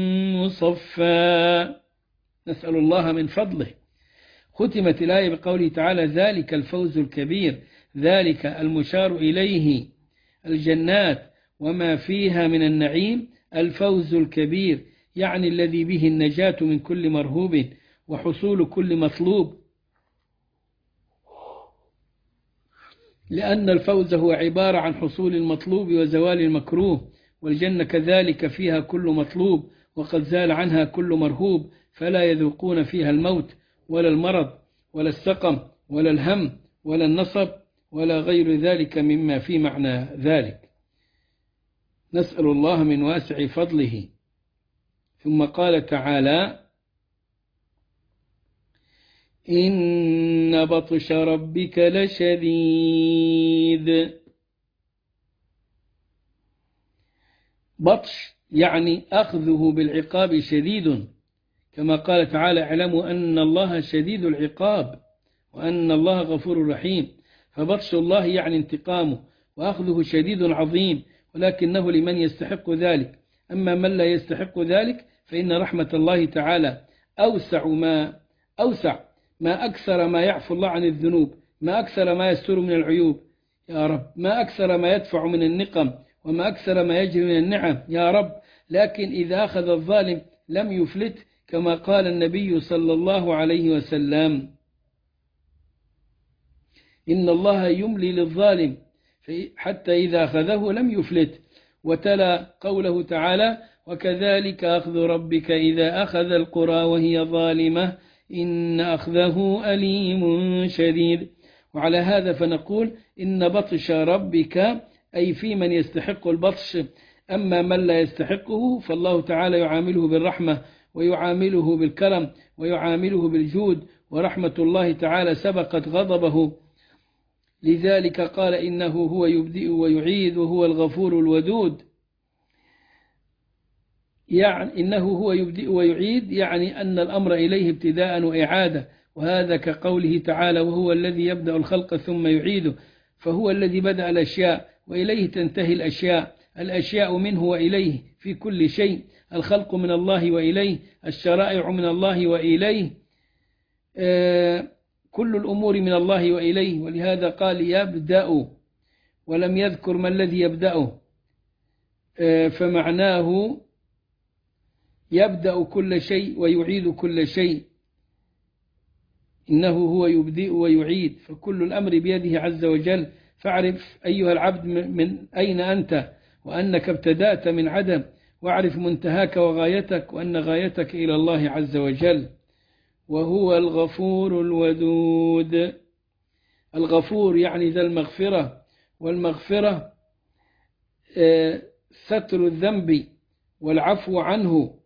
مصفى. نسأل الله من فضله. ختمت الآية بقوله تعالى: ذلك الفوز الكبير. ذلك المشار إليه الجنات وما فيها من النعيم الفوز الكبير، يعني الذي به النجاة من كل مرهوب وحصول كل مطلوب، لأن الفوز هو عبارة عن حصول المطلوب وزوال المكروه، والجنة كذلك فيها كل مطلوب وقد زال عنها كل مرهوب، فلا يذوقون فيها الموت ولا المرض ولا السقم ولا الهم ولا النصب ولا غير ذلك مما في معنى ذلك. نسأل الله من واسع فضله. ثم قال تعالى: إن بطش ربك لشديد. بطش يعني أخذه بالعقاب شديد، كما قال تعالى: اعلموا أن الله شديد العقاب وأن الله غفور رحيم. فبطش الله يعني انتقامه، وأخذه شديد عظيم، ولكنه لمن يستحق ذلك. أما من لا يستحق ذلك فإن رحمة الله تعالى أوسع ما أكثر ما يعفو الله عن الذنوب، ما أكثر ما يستر من العيوب يا رب، ما أكثر ما يدفع من النقم، وما أكثر ما يجري من النعم يا رب. لكن إذا أخذ الظالم لم يفلت، كما قال النبي صلى الله عليه وسلم: إن الله يملي للظالم حتى إذا أخذه لم يفلت. وتلا قوله تعالى: وكذلك أخذ ربك إذا أخذ القرى وهي ظالمة إن أخذه أليم شديد. وعلى هذا فنقول إن بطش ربك أي في من يستحق البطش، أما من لا يستحقه فالله تعالى يعامله بالرحمة ويعامله بالكرم ويعامله بالجود، ورحمة الله تعالى سبقت غضبه، لذلك قال: إنه هو يبدئ ويعيد وهو الغفور الودود. يعني إنه هو يبدئ ويعيد، يعني أن الأمر إليه ابتداء وإعادة، وهذا كقوله تعالى: وهو الذي يبدأ الخلق ثم يعيده. فهو الذي بدأ الأشياء وإليه تنتهي الأشياء منه وإليه في كل شيء، الخلق من الله وإليه، الشرائع من الله وإليه، كل الأمور من الله وإليه. ولهذا قال يبدأ ولم يذكر ما الذي يبدأه، فمعناه يبدأ كل شيء ويعيد كل شيء. إنه هو يبدئ ويعيد، فكل الأمر بيده عز وجل. فاعرف أيها العبد من أين أنت، وأنك ابتدأت من عدم، واعرف منتهاك وغايتك، وأن غايتك إلى الله عز وجل. وهو الغفور الودود. الغفور يعني ذا المغفرة، والمغفرة ستر الذنب والعفو عنه،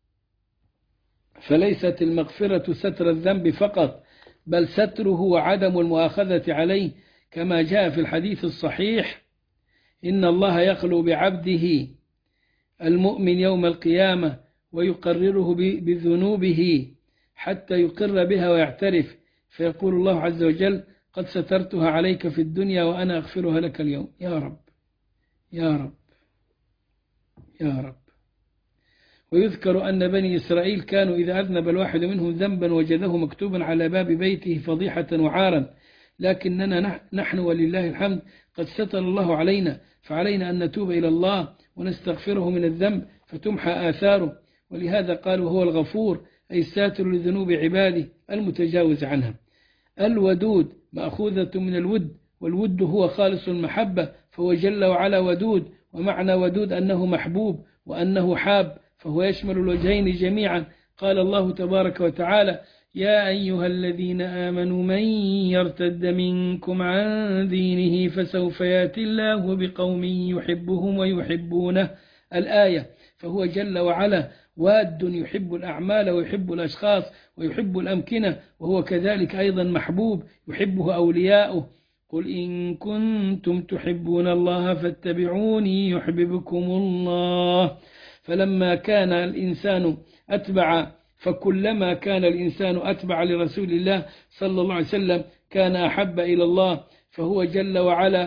فليست المغفرة ستر الذنب فقط، بل ستره وعدم المؤاخذة عليه، كما جاء في الحديث الصحيح: إن الله يخلو بعبده المؤمن يوم القيامة ويقرره بذنوبه حتى يقر بها ويعترف، فيقول الله عز وجل: قد سترتها عليك في الدنيا وأنا أغفرها لك اليوم. يا رب يا رب يا رب. ويذكر أن بني إسرائيل كانوا إذا أذنب الواحد منهم ذنبا وجده مكتوبا على باب بيته فضيحة وعارا، لكننا نحن ولله الحمد قد ستر الله علينا، فعلينا أن نتوب إلى الله ونستغفره من الذنب فتمحى آثاره. ولهذا قال: وهو الغفور، أي الساتر لذنوب عباده المتجاوز عنها. الودود مأخوذة من الود، والود هو خالص المحبة، فهو جل وعلا ودود، ومعنى ودود أنه محبوب وأنه حاب، فهو يشمل الوجهين جميعا. قال الله تبارك وتعالى: يا أيها الذين آمنوا من يرتد منكم عن دينه فسوف يأتي الله بقوم يحبهم ويحبونه الآية، فهو جل وعلا واد يحب الأعمال ويحب الأشخاص ويحب الأمكنة، وهو كذلك أيضا محبوب يحبه أولياؤه. قل إن كنتم تحبون الله فاتبعوني يحببكم الله. فلما كان الإنسان فكلما كان الإنسان أتبع لرسول الله صلى الله عليه وسلم كان أحب إلى الله، فهو جل وعلا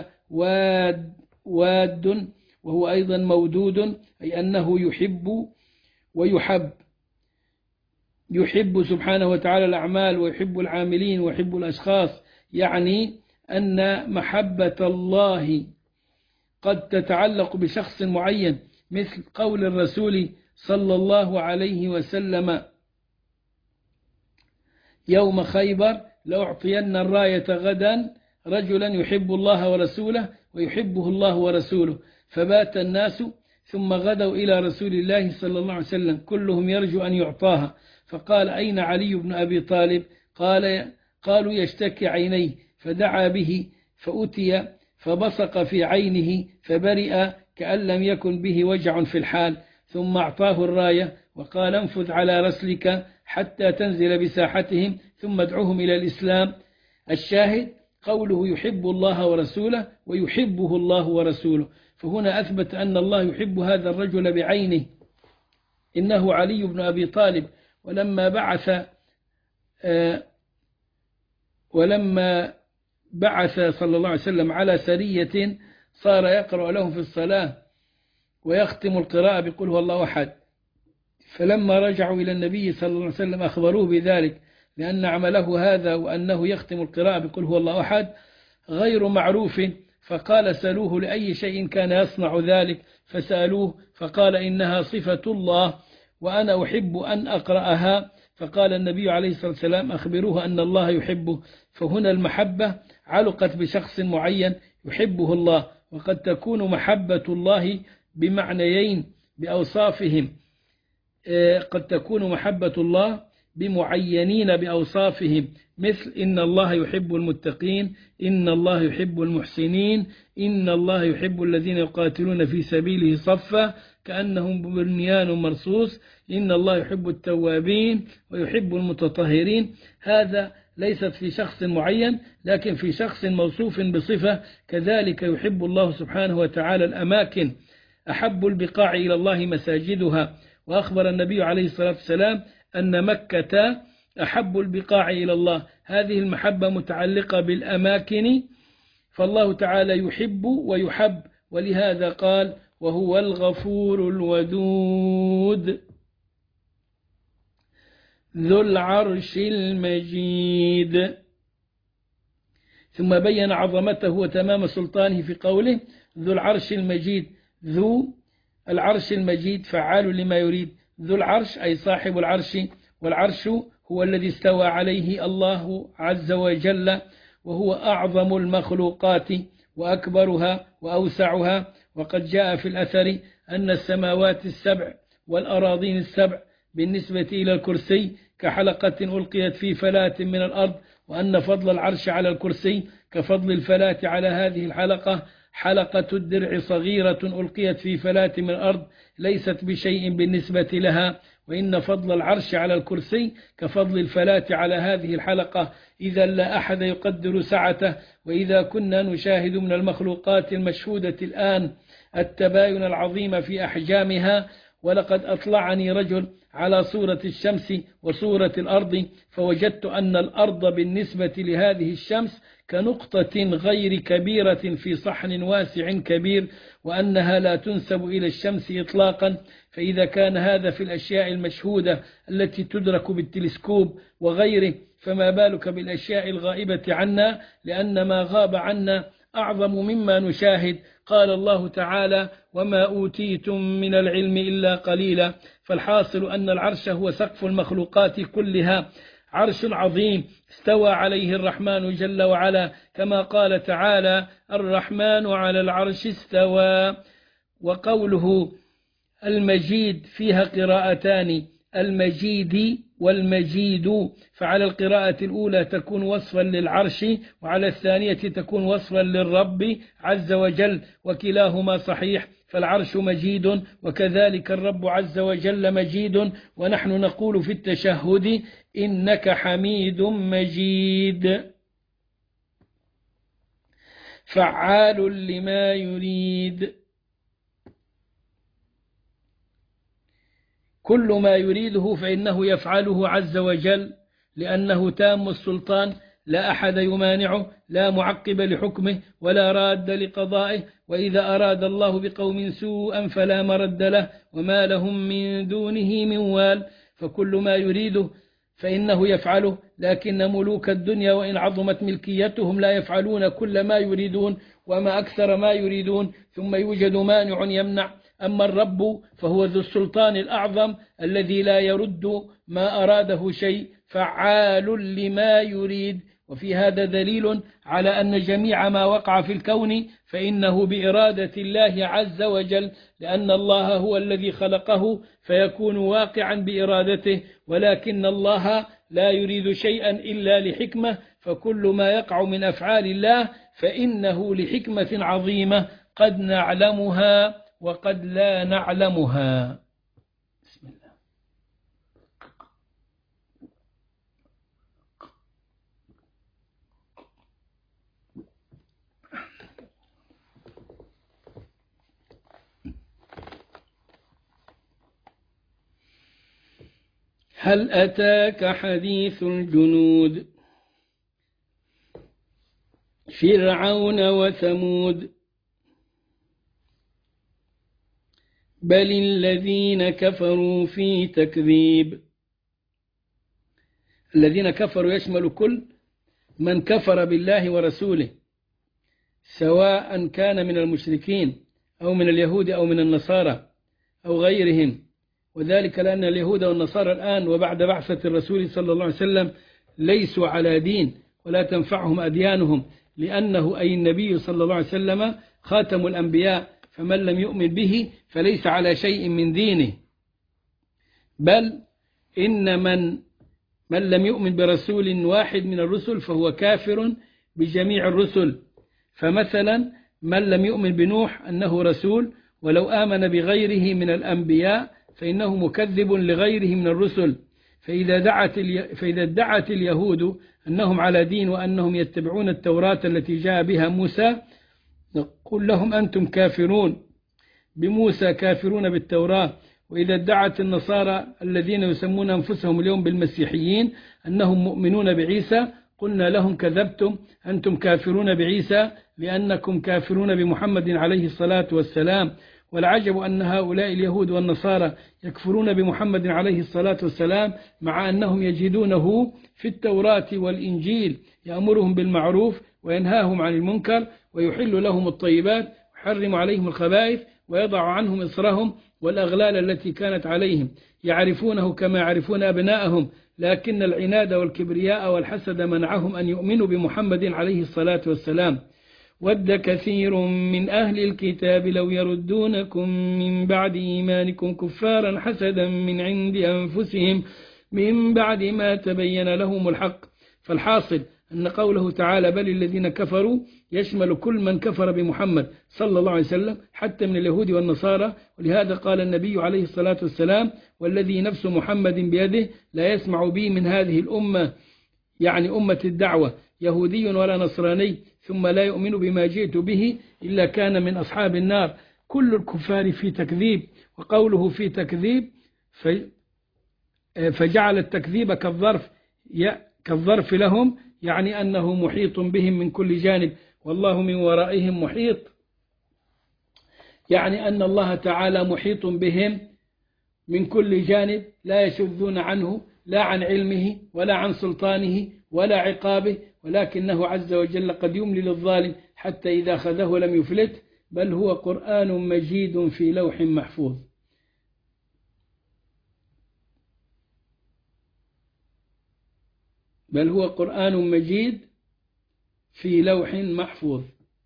واد وهو أيضا مودود، أي أنه يحب ويحب، يحب سبحانه وتعالى الأعمال ويحب العاملين ويحب الأشخاص. يعني أن محبة الله قد تتعلق بشخص معين، مثل قول الرسول صلى الله عليه وسلم يوم خيبر: لأعطين الراية غدا رجلا يحب الله ورسوله ويحبه الله ورسوله. فبات الناس ثم غدوا إلى رسول الله صلى الله عليه وسلم كلهم يرجو أن يعطاها، فقال: أين علي بن أبي طالب؟ قالوا: يشتكي عينيه. فدعا به فأتي فبصق في عينه فبرئ كأن لم يكن به وجع في الحال، ثم أعطاه الراية وقال: انفذ على رسلك حتى تنزل بساحتهم ثم ادعوهم إلى الإسلام. الشاهد قوله يحب الله ورسوله ويحبه الله ورسوله، فهنا أثبت أن الله يحب هذا الرجل بعينه، إنه علي بن أبي طالب. ولما بعث صلى الله عليه وسلم على سرية صار يقرأ لهم في الصلاة ويختم القراءة بقل هو الله أحد، فلما رجعوا إلى النبي صلى الله عليه وسلم أخبروه بذلك، لأن عمله هذا وأنه يختم القراءة بقل هو الله أحد غير معروف. فقال: سألوه لأي شيء كان يصنع ذلك، فسألوه فقال: إنها صفة الله وأنا أحب أن أقرأها. فقال النبي عليه الصلاة والسلام: أخبروه أن الله يحبه. فهنا المحبة علقت بشخص معين يحبه الله، وقد تكون محبة الله بمعنيين بأوصافهم، قد تكون محبة الله بمعينين بأوصافهم، مثل إن الله يحب المتقين، إن الله يحب المحسنين، إن الله يحب الذين يقاتلون في سبيله صفا كأنهم بنيان مرصوص، إن الله يحب التوابين ويحب المتطهرين. هذا ليست في شخص معين، لكن في شخص موصوف بصفة. كذلك يحب الله سبحانه وتعالى الأماكن، أحب البقاع إلى الله مساجدها، وأخبر النبي عليه الصلاة والسلام أن مكة أحب البقاع إلى الله. هذه المحبة متعلقة بالأماكن، فالله تعالى يحب ويحب، ولهذا قال: وهو الغفور الودود ذو العرش المجيد. ثم بين عظمته وتمام سلطانه في قوله: ذو العرش المجيد. ذو العرش المجيد فعال لما يريد. ذو العرش أي صاحب العرش، والعرش هو الذي استوى عليه الله عز وجل، وهو أعظم المخلوقات وأكبرها وأوسعها. وقد جاء في الأثر أن السماوات السبع والأراضين السبع بالنسبة إلى الكرسي كحلقة ألقيت في فلاة من الأرض، وأن فضل العرش على الكرسي كفضل الفلاة على هذه الحلقة. حلقة الدرع صغيرة ألقيت في فلاة من الأرض ليست بشيء بالنسبة لها، وإن فضل العرش على الكرسي كفضل الفلاة على هذه الحلقة. إذا لا أحد يقدر سعته. وإذا كنا نشاهد من المخلوقات المشهودة الآن التباين العظيم في أحجامها، ولقد أطلعني رجل على صورة الشمس وصورة الأرض، فوجدت أن الأرض بالنسبة لهذه الشمس كنقطة غير كبيرة في صحن واسع كبير، وأنها لا تنسب إلى الشمس إطلاقا. فإذا كان هذا في الأشياء المشهودة التي تدرك بالتلسكوب وغيره، فما بالك بالأشياء الغائبة عنا، لأن ما غاب عنا أعظم مما نشاهد. قال الله تعالى: وما أوتيتم من العلم إلا قليلا. فالحاصل أن العرش هو سقف المخلوقات كلها، عرش عظيم استوى عليه الرحمن جل وعلا، كما قال تعالى: الرحمن على العرش استوى. وقوله المجيد فيها قراءتان: المجيد والمجيد، فعلى القراءة الأولى تكون وصفا للعرش، وعلى الثانية تكون وصفا للرب عز وجل، وكلاهما صحيح. فالعرش مجيد، وكذلك الرب عز وجل مجيد. ونحن نقول في التشهد: إنك حميد مجيد. فعال لما يريد، كل ما يريده فإنه يفعله عز وجل، لأنه تام السلطان، لا أحد يمانعه، لا معقب لحكمه ولا راد لقضائه. وإذا أراد الله بقوم سوءا فلا مرد له، وما لهم من دونه من وال. فكل ما يريده فإنه يفعله، لكن ملوك الدنيا وإن عظمت ملكيتهم لا يفعلون كل ما يريدون، وما أكثر ما يريدون، ثم يوجد مانع يمنع. أما الرب فهو ذو السلطان الأعظم الذي لا يرد ما أراده شيء، فعال لما يريد. وفي هذا دليل على أن جميع ما وقع في الكون فإنه بإرادة الله عز وجل، لأن الله هو الذي خلقه فيكون واقعا بإرادته، ولكن الله لا يريد شيئا إلا لحكمة. فكل ما يقع من أفعال الله فإنه لحكمة عظيمة قد نعلمها وقد لا نعلمها. بسم الله. هل أتاك حديث الجنود؟ فرعون وثمود، بل الذين كفروا في تكذيب. الذين كفروا يشمل كل من كفر بالله ورسوله، سواء كان من المشركين أو من اليهود أو من النصارى أو غيرهم. وذلك لأن اليهود والنصارى الآن وبعد بعثة الرسول صلى الله عليه وسلم ليسوا على دين ولا تنفعهم أديانهم، لأنه أي النبي صلى الله عليه وسلم خاتم الأنبياء، فمن لم يؤمن به فليس على شيء من دينه. بل إن من لم يؤمن برسول واحد من الرسل فهو كافر بجميع الرسل. فمثلا من لم يؤمن بنوح أنه رسول ولو آمن بغيره من الأنبياء فإنه مكذب لغيره من الرسل. فإذا ادعت اليهود أنهم على دين وأنهم يتبعون التوراة التي جاء بها موسى، نقول لهم أنتم كافرون بموسى كافرون بالتوراة. وإذا ادعت النصارى الذين يسمون أنفسهم اليوم بالمسيحيين أنهم مؤمنون بعيسى، قلنا لهم كذبتم، أنتم كافرون بعيسى لأنكم كافرون بمحمد عليه الصلاة والسلام. والعجب أن هؤلاء اليهود والنصارى يكفرون بمحمد عليه الصلاة والسلام مع أنهم يجدونه في التوراة والإنجيل، يأمرهم بالمعروف وينهاهم عن المنكر ويحل لهم الطيبات ويحرم عليهم الخبائث ويضع عنهم إصرهم والأغلال التي كانت عليهم. يعرفونه كما يعرفون أبناءهم، لكن العناد والكبرياء والحسد منعهم أن يؤمنوا بمحمد عليه الصلاة والسلام. ود كثير من أهل الكتاب لو يردونكم من بعد إيمانكم كفارا حسدا من عند أنفسهم من بعد ما تبين لهم الحق. فالحاصل أن قوله تعالى بل الذين كفروا يشمل كل من كفر بمحمد صلى الله عليه وسلم حتى من اليهود والنصارى. ولهذا قال النبي عليه الصلاة والسلام والذي نفس محمد بيده لا يسمع بي من هذه الأمة، يعني أمة الدعوة، يهودي ولا نصراني ثم لا يؤمن بما جئت به إلا كان من أصحاب النار. كل الكفار في تكذيب. وقوله في تكذيب فجعل التكذيب كالظرف لهم، يعني أنه محيط بهم من كل جانب والله من ورائهم محيط، يعني أن الله تعالى محيط بهم من كل جانب، لا يشذون عنه لا عن علمه ولا عن سلطانه ولا عقابه، ولكنه عز وجل قد يملي للظالم حتى إذا أخذه لم يفلت. بل هو قرآن مجيد في لوح محفوظ. بل هو قرآن مجيد في لوح محفوظ.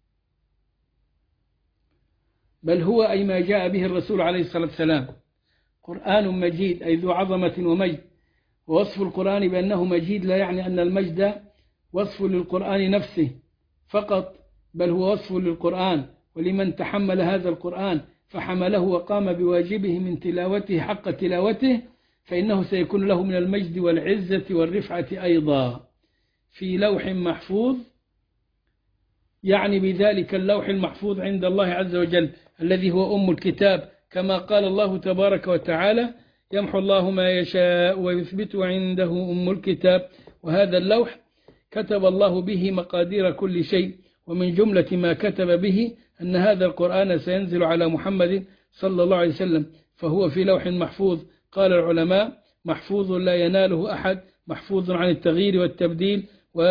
بل هو أي ما جاء به الرسول عليه الصلاة والسلام قرآن مجيد أي ذو عظمة ومجد. ووصف القرآن بأنه مجيد لا يعني أن المجد وصف للقرآن نفسه فقط، بل هو وصف للقرآن ولمن تحمل هذا القرآن. فحمله وقام بواجبه من تلاوته حق تلاوته، فإنه سيكون له من المجد والعزة والرفعة أيضا في لوح محفوظ، يعني بذلك اللوح المحفوظ عند الله عز وجل الذي هو أم الكتاب، كما قال الله تبارك وتعالى: يمحو الله ما يشاء ويثبت عنده أم الكتاب. وهذا اللوح كتب الله به مقادير كل شيء، ومن جملة ما كتب به أن هذا القرآن سينزل على محمد صلى الله عليه وسلم، فهو في لوح محفوظ. قال العلماء: محفوظ لا يناله أحد، محفوظ عن التغيير والتبديل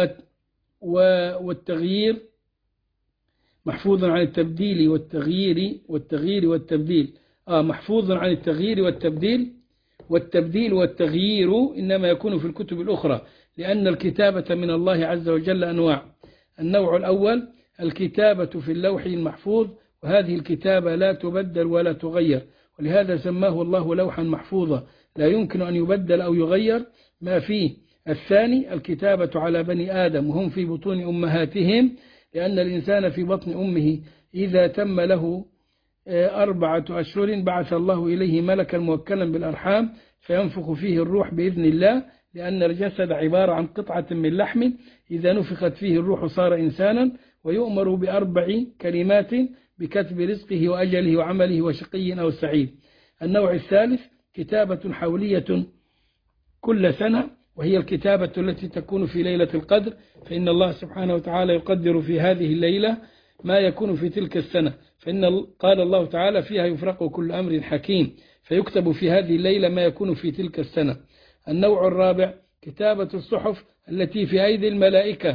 والتغيير، محفوظ عن التبديل والتغيير والتبديل، محفوظ عن التغيير والتبديل والتغيير إنما يكون في الكتب الأخرى، لأن الكتابة من الله عز وجل أنواع. النوع الأول الكتابة في اللوح المحفوظ، وهذه الكتابة لا تبدل ولا تغير، ولهذا سماه الله لوحا محفوظا لا يمكن أن يبدل أو يغير ما فيه. الثاني الكتابة على بني آدم وهم في بطون أمهاتهم، لأن الإنسان في بطن أمه إذا تم له 4 أشهر بعث الله إليه ملكا موكلا بالأرحام فينفخ فيه الروح بإذن الله، لأن الجسد عبارة عن قطعة من لحم، إذا نفخت فيه الروح صار إنسانا، ويؤمر ب4 كلمات بكتب رزقه وأجله وعمله وشقي أو سعيد. النوع الثالث كتابة حولية كل سنة، وهي الكتابة التي تكون في ليلة القدر، فإن الله سبحانه وتعالى يقدر في هذه الليلة ما يكون في تلك السنة، قال الله تعالى: فيها يفرق كل أمر حكيم، فيكتب في هذه الليلة ما يكون في تلك السنة. النوع الرابع كتابة الصحف التي في أيدي الملائكة،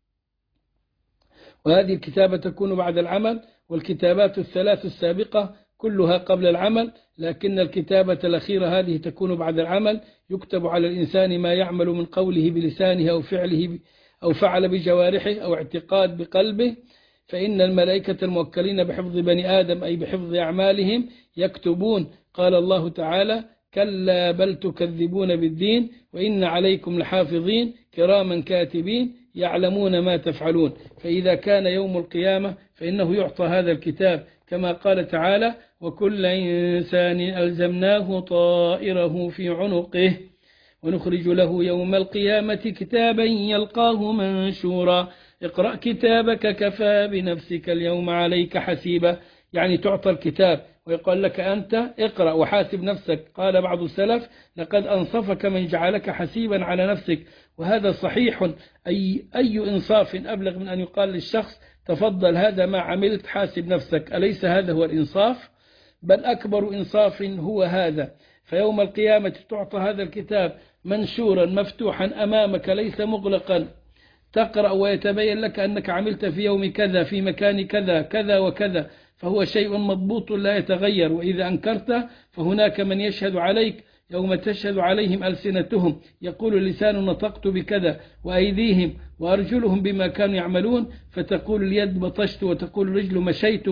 وهذه الكتابة تكون بعد العمل، والكتابات الثلاث السابقة كلها قبل العمل، لكن الكتابة الأخيرة هذه تكون بعد العمل، يكتب على الإنسان ما يعمل من قوله بلسانه أو فعله أو فعل بجوارحه أو اعتقاد بقلبه، فإن الملائكة الموكلين بحفظ بني آدم أي بحفظ أعمالهم يكتبون. قال الله تعالى: كلا بل تكذبون بالدين وإن عليكم لحافظين كراما كاتبين يعلمون ما تفعلون. فإذا كان يوم القيامة فإنه يعطى هذا الكتاب، كما قال تعالى: وكل إنسان ألزمناه طائره في عنقه ونخرج له يوم القيامة كتابا يلقاه منشورا اقرأ كتابك كفى بنفسك اليوم عليك حسيبا. يعني تعطى الكتاب ويقول لك أنت اقرأ وحاسب نفسك. قال بعض السلف: لقد أنصفك من جعلك حسيبا على نفسك. وهذا صحيح، أي إنصاف أبلغ من أن يقال للشخص: تفضل هذا ما عملت حاسب نفسك؟ أليس هذا هو الإنصاف؟ بل أكبر إنصاف هو هذا. فيوم القيامة تعطى هذا الكتاب منشورا مفتوحا أمامك ليس مغلقا، تقرأ ويتبين لك أنك عملت في يوم كذا في مكان كذا كذا وكذا، فهو شيء مضبوط لا يتغير. وإذا أنكرت فهناك من يشهد عليك يوم تشهد عليهم ألسنتهم، يقول اللسان نطقت بكذا، وأيديهم وأرجلهم بما كانوا يعملون، فتقول اليد بطشت وتقول الرجل مشيت،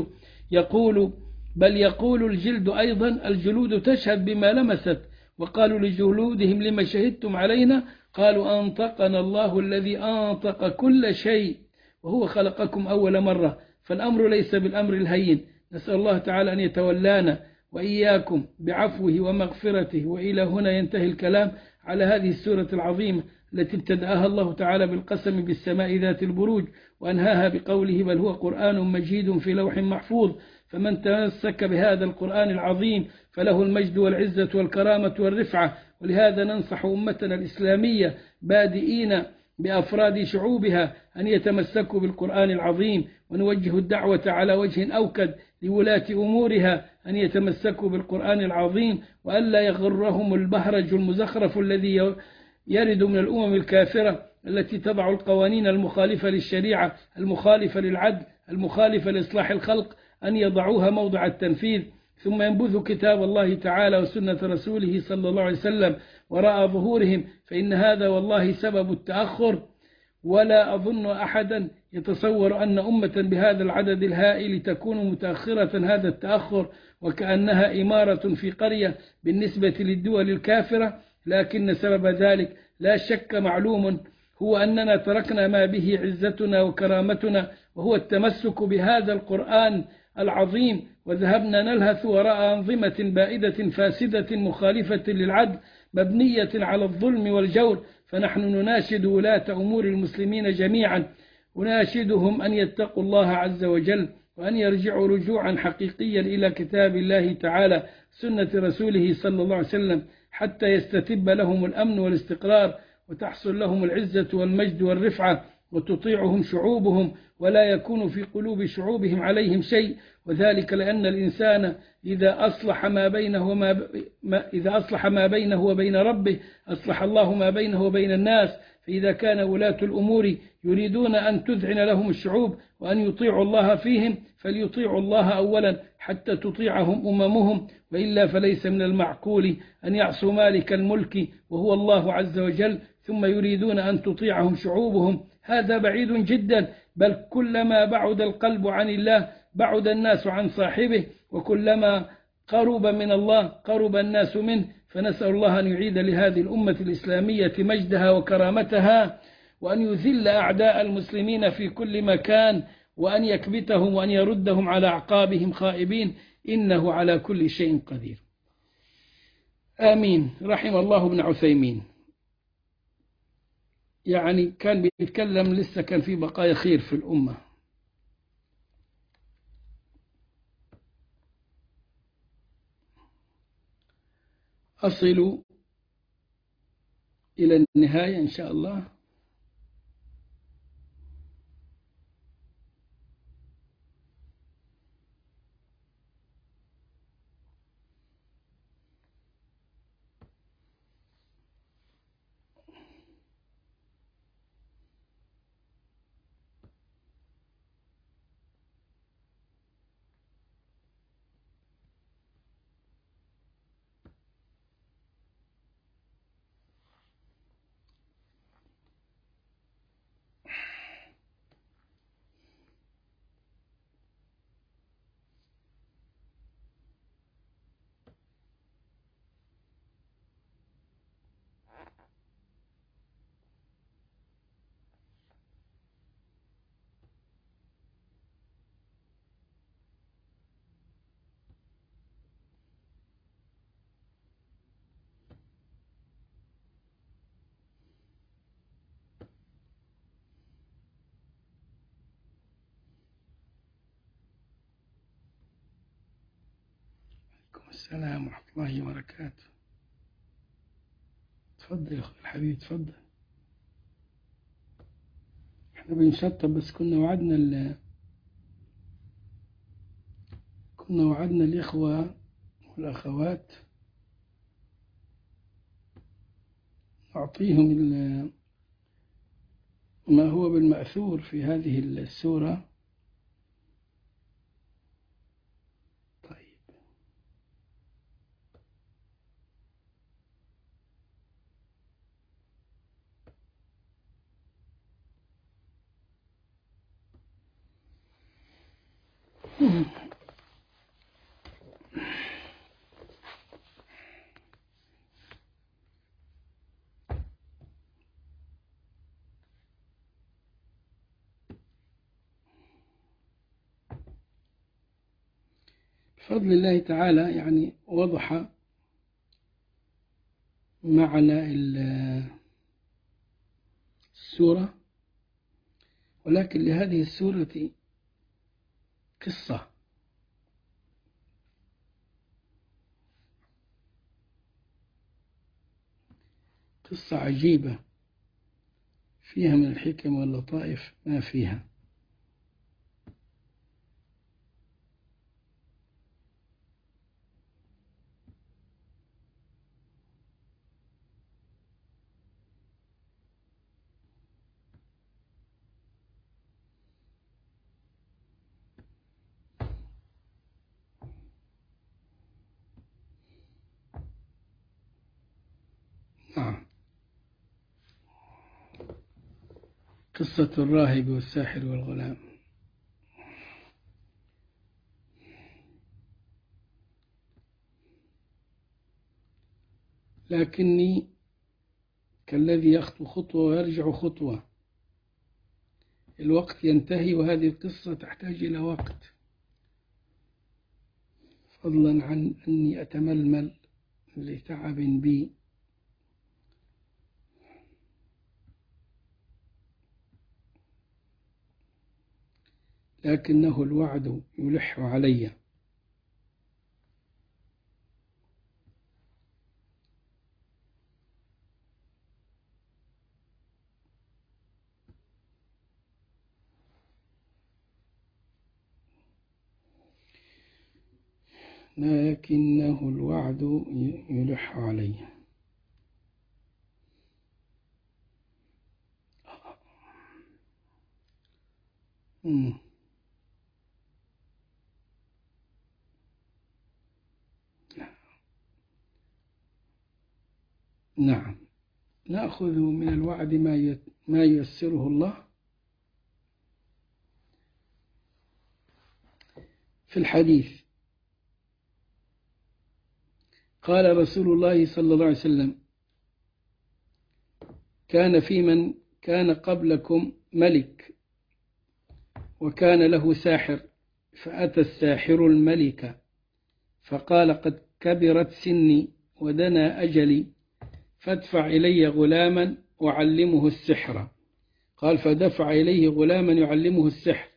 بل يقول الجلد أيضا الجلود تشهد بما لمست. وقالوا لجلودهم لما شهدتم علينا؟ قالوا أنطقنا الله الذي أنطق كل شيء وهو خلقكم أول مرة. فالأمر ليس بالأمر الهين. نسأل الله تعالى أن يتولانا وإياكم بعفوه ومغفرته. وإلى هنا ينتهي الكلام على هذه السورة العظيمة التي ابتدأها الله تعالى بالقسم بالسماء ذات البروج، وأنهاها بقوله: بل هو قرآن مجيد في لوح محفوظ. فمن تمسك بهذا القرآن العظيم فله المجد والعزة والكرامة والرفعة. ولهذا ننصح أمتنا الإسلامية بادئين بأفراد شعوبها أن يتمسكوا بالقرآن العظيم، ونوجه الدعوة على وجه أوكد لولاة أمورها أن يتمسكوا بالقرآن العظيم، وألا يغرهم البهرج المزخرف الذي يرد من الأمم الكافرة التي تضع القوانين المخالفة للشريعة، المخالفة للعدل، المخالفة لإصلاح الخلق، أن يضعوها موضع التنفيذ، ثم ينبذوا كتاب الله تعالى وسنة رسوله صلى الله عليه وسلم وراء ظهورهم. فإن هذا والله سبب التأخر، ولا أظن أحدا يتصور أن أمة بهذا العدد الهائل تكون متأخرة هذا التأخر، وكأنها إمارة في قرية بالنسبة للدول الكافرة. لكن سبب ذلك لا شك معلوم، هو أننا تركنا ما به عزتنا وكرامتنا، وهو التمسك بهذا القرآن العظيم، وذهبنا نلهث وراء أنظمة بائدة فاسدة مخالفة للعدل مبنية على الظلم والجور. فنحن نناشد ولاة أمور المسلمين جميعا، وناشدهم أن يتقوا الله عز وجل، وأن يرجعوا رجوعا حقيقيا إلى كتاب الله تعالى سنة رسوله صلى الله عليه وسلم، حتى يستتب لهم الأمن والاستقرار، وتحصل لهم العزة والمجد والرفعة، وتطيعهم شعوبهم، ولا يكون في قلوب شعوبهم عليهم شيء. وذلك لأن الإنسان إذا أصلح ما بينه وبين ربه أصلح الله ما بينه وبين الناس. فإذا كان ولاة الأمور يريدون أن تذعن لهم الشعوب وأن يطيعوا الله فيهم، فليطيعوا الله أولا حتى تطيعهم أممهم، وإلا فليس من المعقول أن يعصوا مالك الملك وهو الله عز وجل ثم يريدون أن تطيعهم شعوبهم. هذا بعيد جدا، بل كلما بعد القلب عن الله بعد الناس عن صاحبه، وكلما قرب من الله قرب الناس منه. فنسأل الله أن يعيد لهذه الأمة الإسلامية مجدها وكرامتها، وأن يذل أعداء المسلمين في كل مكان، وأن يكبتهم وأن يردهم على أعقابهم خائبين، إنه على كل شيء قدير. آمين. رحم الله ابن عثيمين. يعني كان بيتكلم لسه كان في بقايا خير في الأمة. أصل إلى النهاية إن شاء الله. السلام ورحمة الله وبركاته. تفضل يا أخي الحبيب، تفضل. احنا بنشطب بس كنا وعدنا الإخوة والأخوات نعطيهم ما هو بالمأثور في هذه السورة. بفضل الله تعالى يعني وضح معنى السورة، ولكن لهذه السورة قصة عجيبة فيها من الحكم واللطائف ما فيها. نعم. قصة الراهب والساحر والغلام. لكني كالذي يخطو خطوة ويرجع خطوة، الوقت ينتهي وهذه القصة تحتاج إلى وقت. فضلا عن أني أتململ لتعب بي. لكنه الوعد يلح علي. لكنه الوعد يلح علي. نعم، نأخذ من الوعد ما ييسره الله. في الحديث قال رسول الله صلى الله عليه وسلم: كان في من كان قبلكم ملك وكان له ساحر، فأتى الساحر الملك فقال: قد كبرت سني ودنا أجلي، فادفع إلي غلاما أعلمه السحر. قال: فدفع إليه غلاما يعلمه السحر.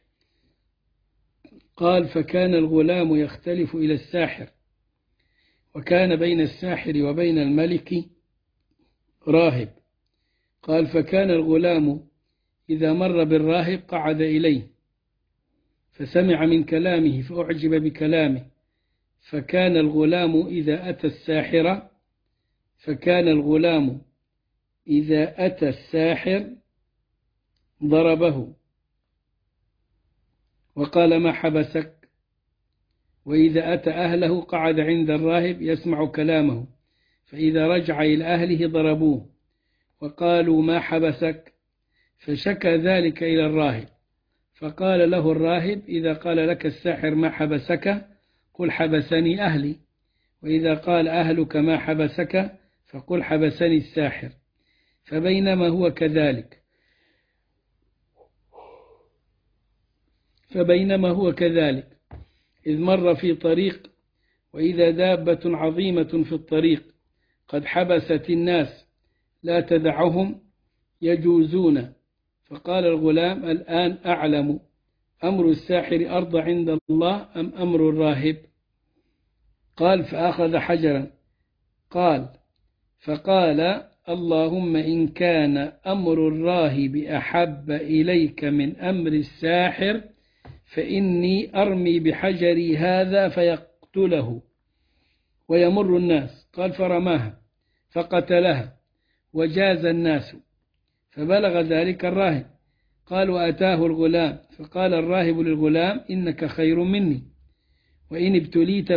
قال: فكان الغلام يختلف إلى الساحر، وكان بين الساحر وبين الملك راهب. قال: فكان الغلام إذا مر بالراهب قعد إليه، فسمع من كلامه فأعجب بكلامه. فكان الغلام إذا أتى الساحر ضربه وقال: ما حبسك؟ وإذا أتى أهله قعد عند الراهب يسمع كلامه، فإذا رجع إلى أهله ضربوه وقالوا: ما حبسك؟ فشكى ذلك إلى الراهب، فقال له الراهب: إذا قال لك الساحر ما حبسك قل حبسني أهلي، وإذا قال أهلك ما حبسك فقل حبسني الساحر. فبينما هو كذلك إذ مر في طريق، وإذا دابة عظيمة في الطريق قد حبست الناس لا تدعهم يجوزون. فقال الغلام: الآن أعلم أمر الساحر أرضى عند الله أم أمر الراهب؟ قال: فأخذ حجرا. فقال: اللهم إن كان أمر الراهب أحب إليك من أمر الساحر فإني أرمي بحجري هذا فيقتله ويمر الناس. قال: فرماها فقتلها وجاز الناس، فبلغ ذلك الراهب. قال: وأتاه الغلام، فقال الراهب للغلام: إنك خير مني، وإن ابتليت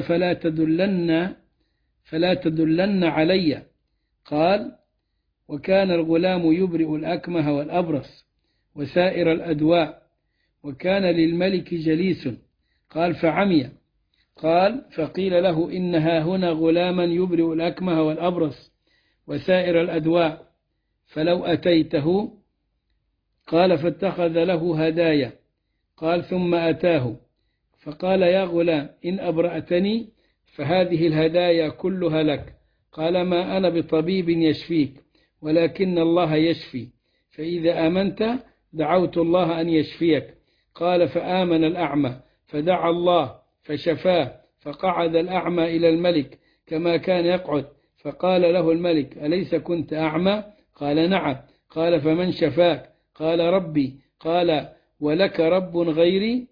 فلا تدلن علي. قال: وكان الغلام يبرئ الأكمه والأبرص وسائر الأدواء، وكان للملك جليس. قال: فعمي. قال: فقيل له: إنها هنا غلاما يبرئ الأكمه والأبرص وسائر الأدواء، فلو أتيته. قال: فاتخذ له هدايا. قال: ثم أتاه فقال: يا غلام، إن أبرأتني فهذه الهدايا كلها لك. قال: ما أنا بطبيب يشفيك، ولكن الله يشفي، فإذا آمنت دعوت الله أن يشفيك. قال: فآمن الأعمى فدعا الله فشفاه، فقعد الأعمى إلى الملك كما كان يقعد، فقال له الملك: أليس كنت أعمى؟ قال: نعم. قال: فمن شفاك؟ قال: ربي. قال: ولك رب غيري؟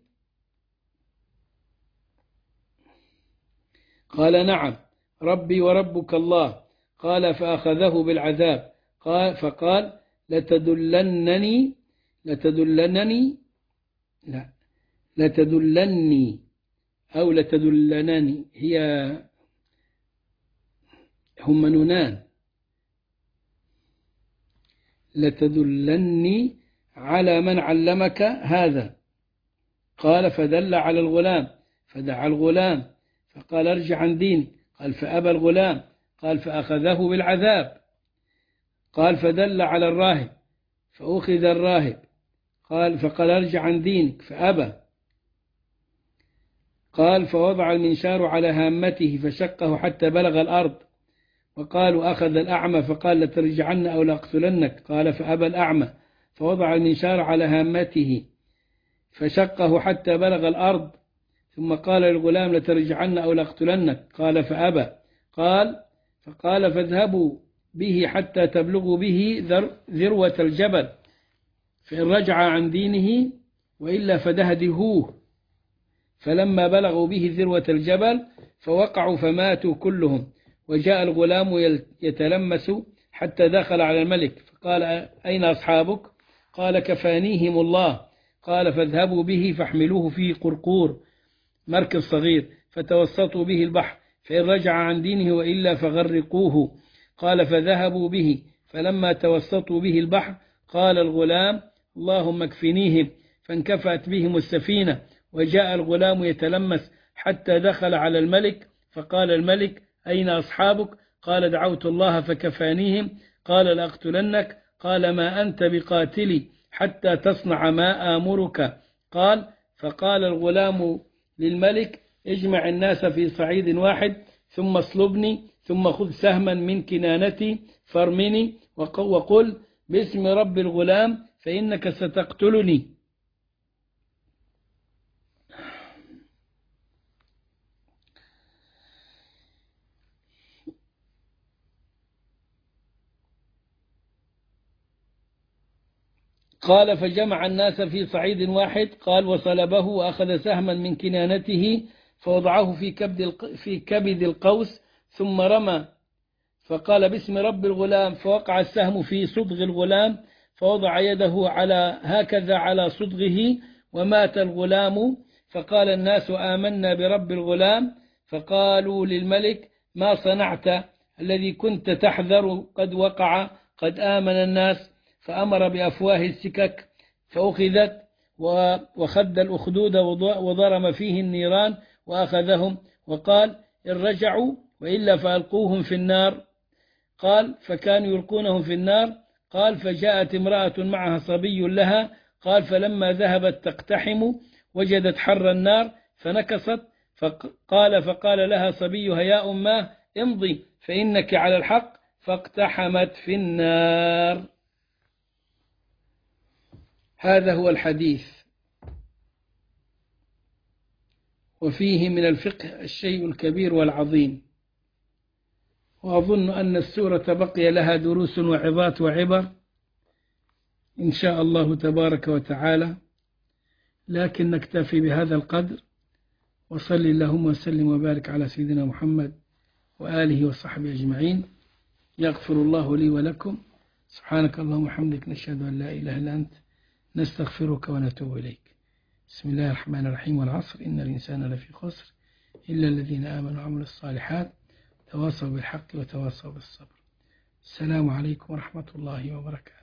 قال: نعم، ربي وربك الله. قال: فأخذه بالعذاب. فقال: لتدلني أو لتدلنني، هم نونان، لتدلني على من علمك هذا. قال: فدل على الغلام، فدعا الغلام فقال: ارجع عن ديني. قال: فأبى الغلام. قال: فأخذه بالعذاب. قال: فدل على الراهب فأخذ الراهب. قال: فقال: ارجع عن دينك، فأبى. قال فوضع المنشار على هامته فشقه حتى بلغ الأرض. وقالوا أخذ الأعمى فقال لترجعن أو لأقتلنك. قال فأبى الأعمى فوضع المنشار على هامته فشقه حتى بلغ الأرض. ثم قال للغلام لترجعن أو لأقتلنك. قال فأبى. فقال فاذهبوا به حتى تبلغوا به ذروة الجبل، فإن رجع عن دينه وإلا فدهدهوه. فلما بلغوا به ذروة الجبل فوقعوا فماتوا كلهم. وجاء الغلام يتلمس حتى دخل على الملك فقال أين أصحابك؟ قال كفانيهم الله. قال فاذهبوا به فاحملوه في قرقور مركب صغير فتوسطوا به البحر، فإن رجع عن دينه وإلا فغرقوه. قال فذهبوا به، فلما توسطوا به البحر قال الغلام اللهم اكفنيهم، فانكفأت بهم السفينة. وجاء الغلام يتلمس حتى دخل على الملك فقال الملك أين أصحابك؟ قال دعوت الله فكفانيهم. قال لأقتلنك. قال ما أنت بقاتلي حتى تصنع ما آمرك. فقال الغلام للملك اجمع الناس في صعيد واحد ثم اصلبني، ثم خذ سهما من كنانتي فارمني وقل باسم رب الغلام فإنك ستقتلني. قال فجمع الناس في صعيد واحد. وصلبه وأخذ سهما من كنانته فوضعه في كبد القوس ثم رمى فقال باسم رب الغلام، فوقع السهم في صدغ الغلام فوضع يده هكذا على صدغه ومات الغلام. فقال الناس آمنا برب الغلام. فقالوا للملك ما صنعت؟ الذي كنت تحذر قد وقع، قد آمن الناس. فأمر بأفواه السكك فأخذت وخد الأخدود وضرم فيه النيران وأخذهم. وقال إن رجعوا وإلا فألقوهم في النار. فكانوا يلقونهم في النار. فجاءت امرأة معها صبي لها. فلما ذهبت تقتحم وجدت حر النار فنكصت. فقال لها صبيها يا أماه امضي فإنك على الحق، فاقتحمت في النار. هذا هو الحديث، وفيه من الفقه الشيء الكبير والعظيم. وأظن أن السورة بقي لها دروس وعظات وعبر إن شاء الله تبارك وتعالى، لكن نكتفي بهذا القدر. وصل اللهم وسلم وبارك على سيدنا محمد وآله وصحبه أجمعين. يغفر الله لي ولكم. سبحانك اللهم وبحمدك، نشهد أن لا إله إلا أنت، نستغفرك ونتوب إليك. بسم الله الرحمن الرحيم. والعصر إن الإنسان لفي خسر إلا الذين آمنوا وعملوا الصالحات تواصوا بالحق وتواصوا بالصبر. السلام عليكم ورحمة الله وبركاته.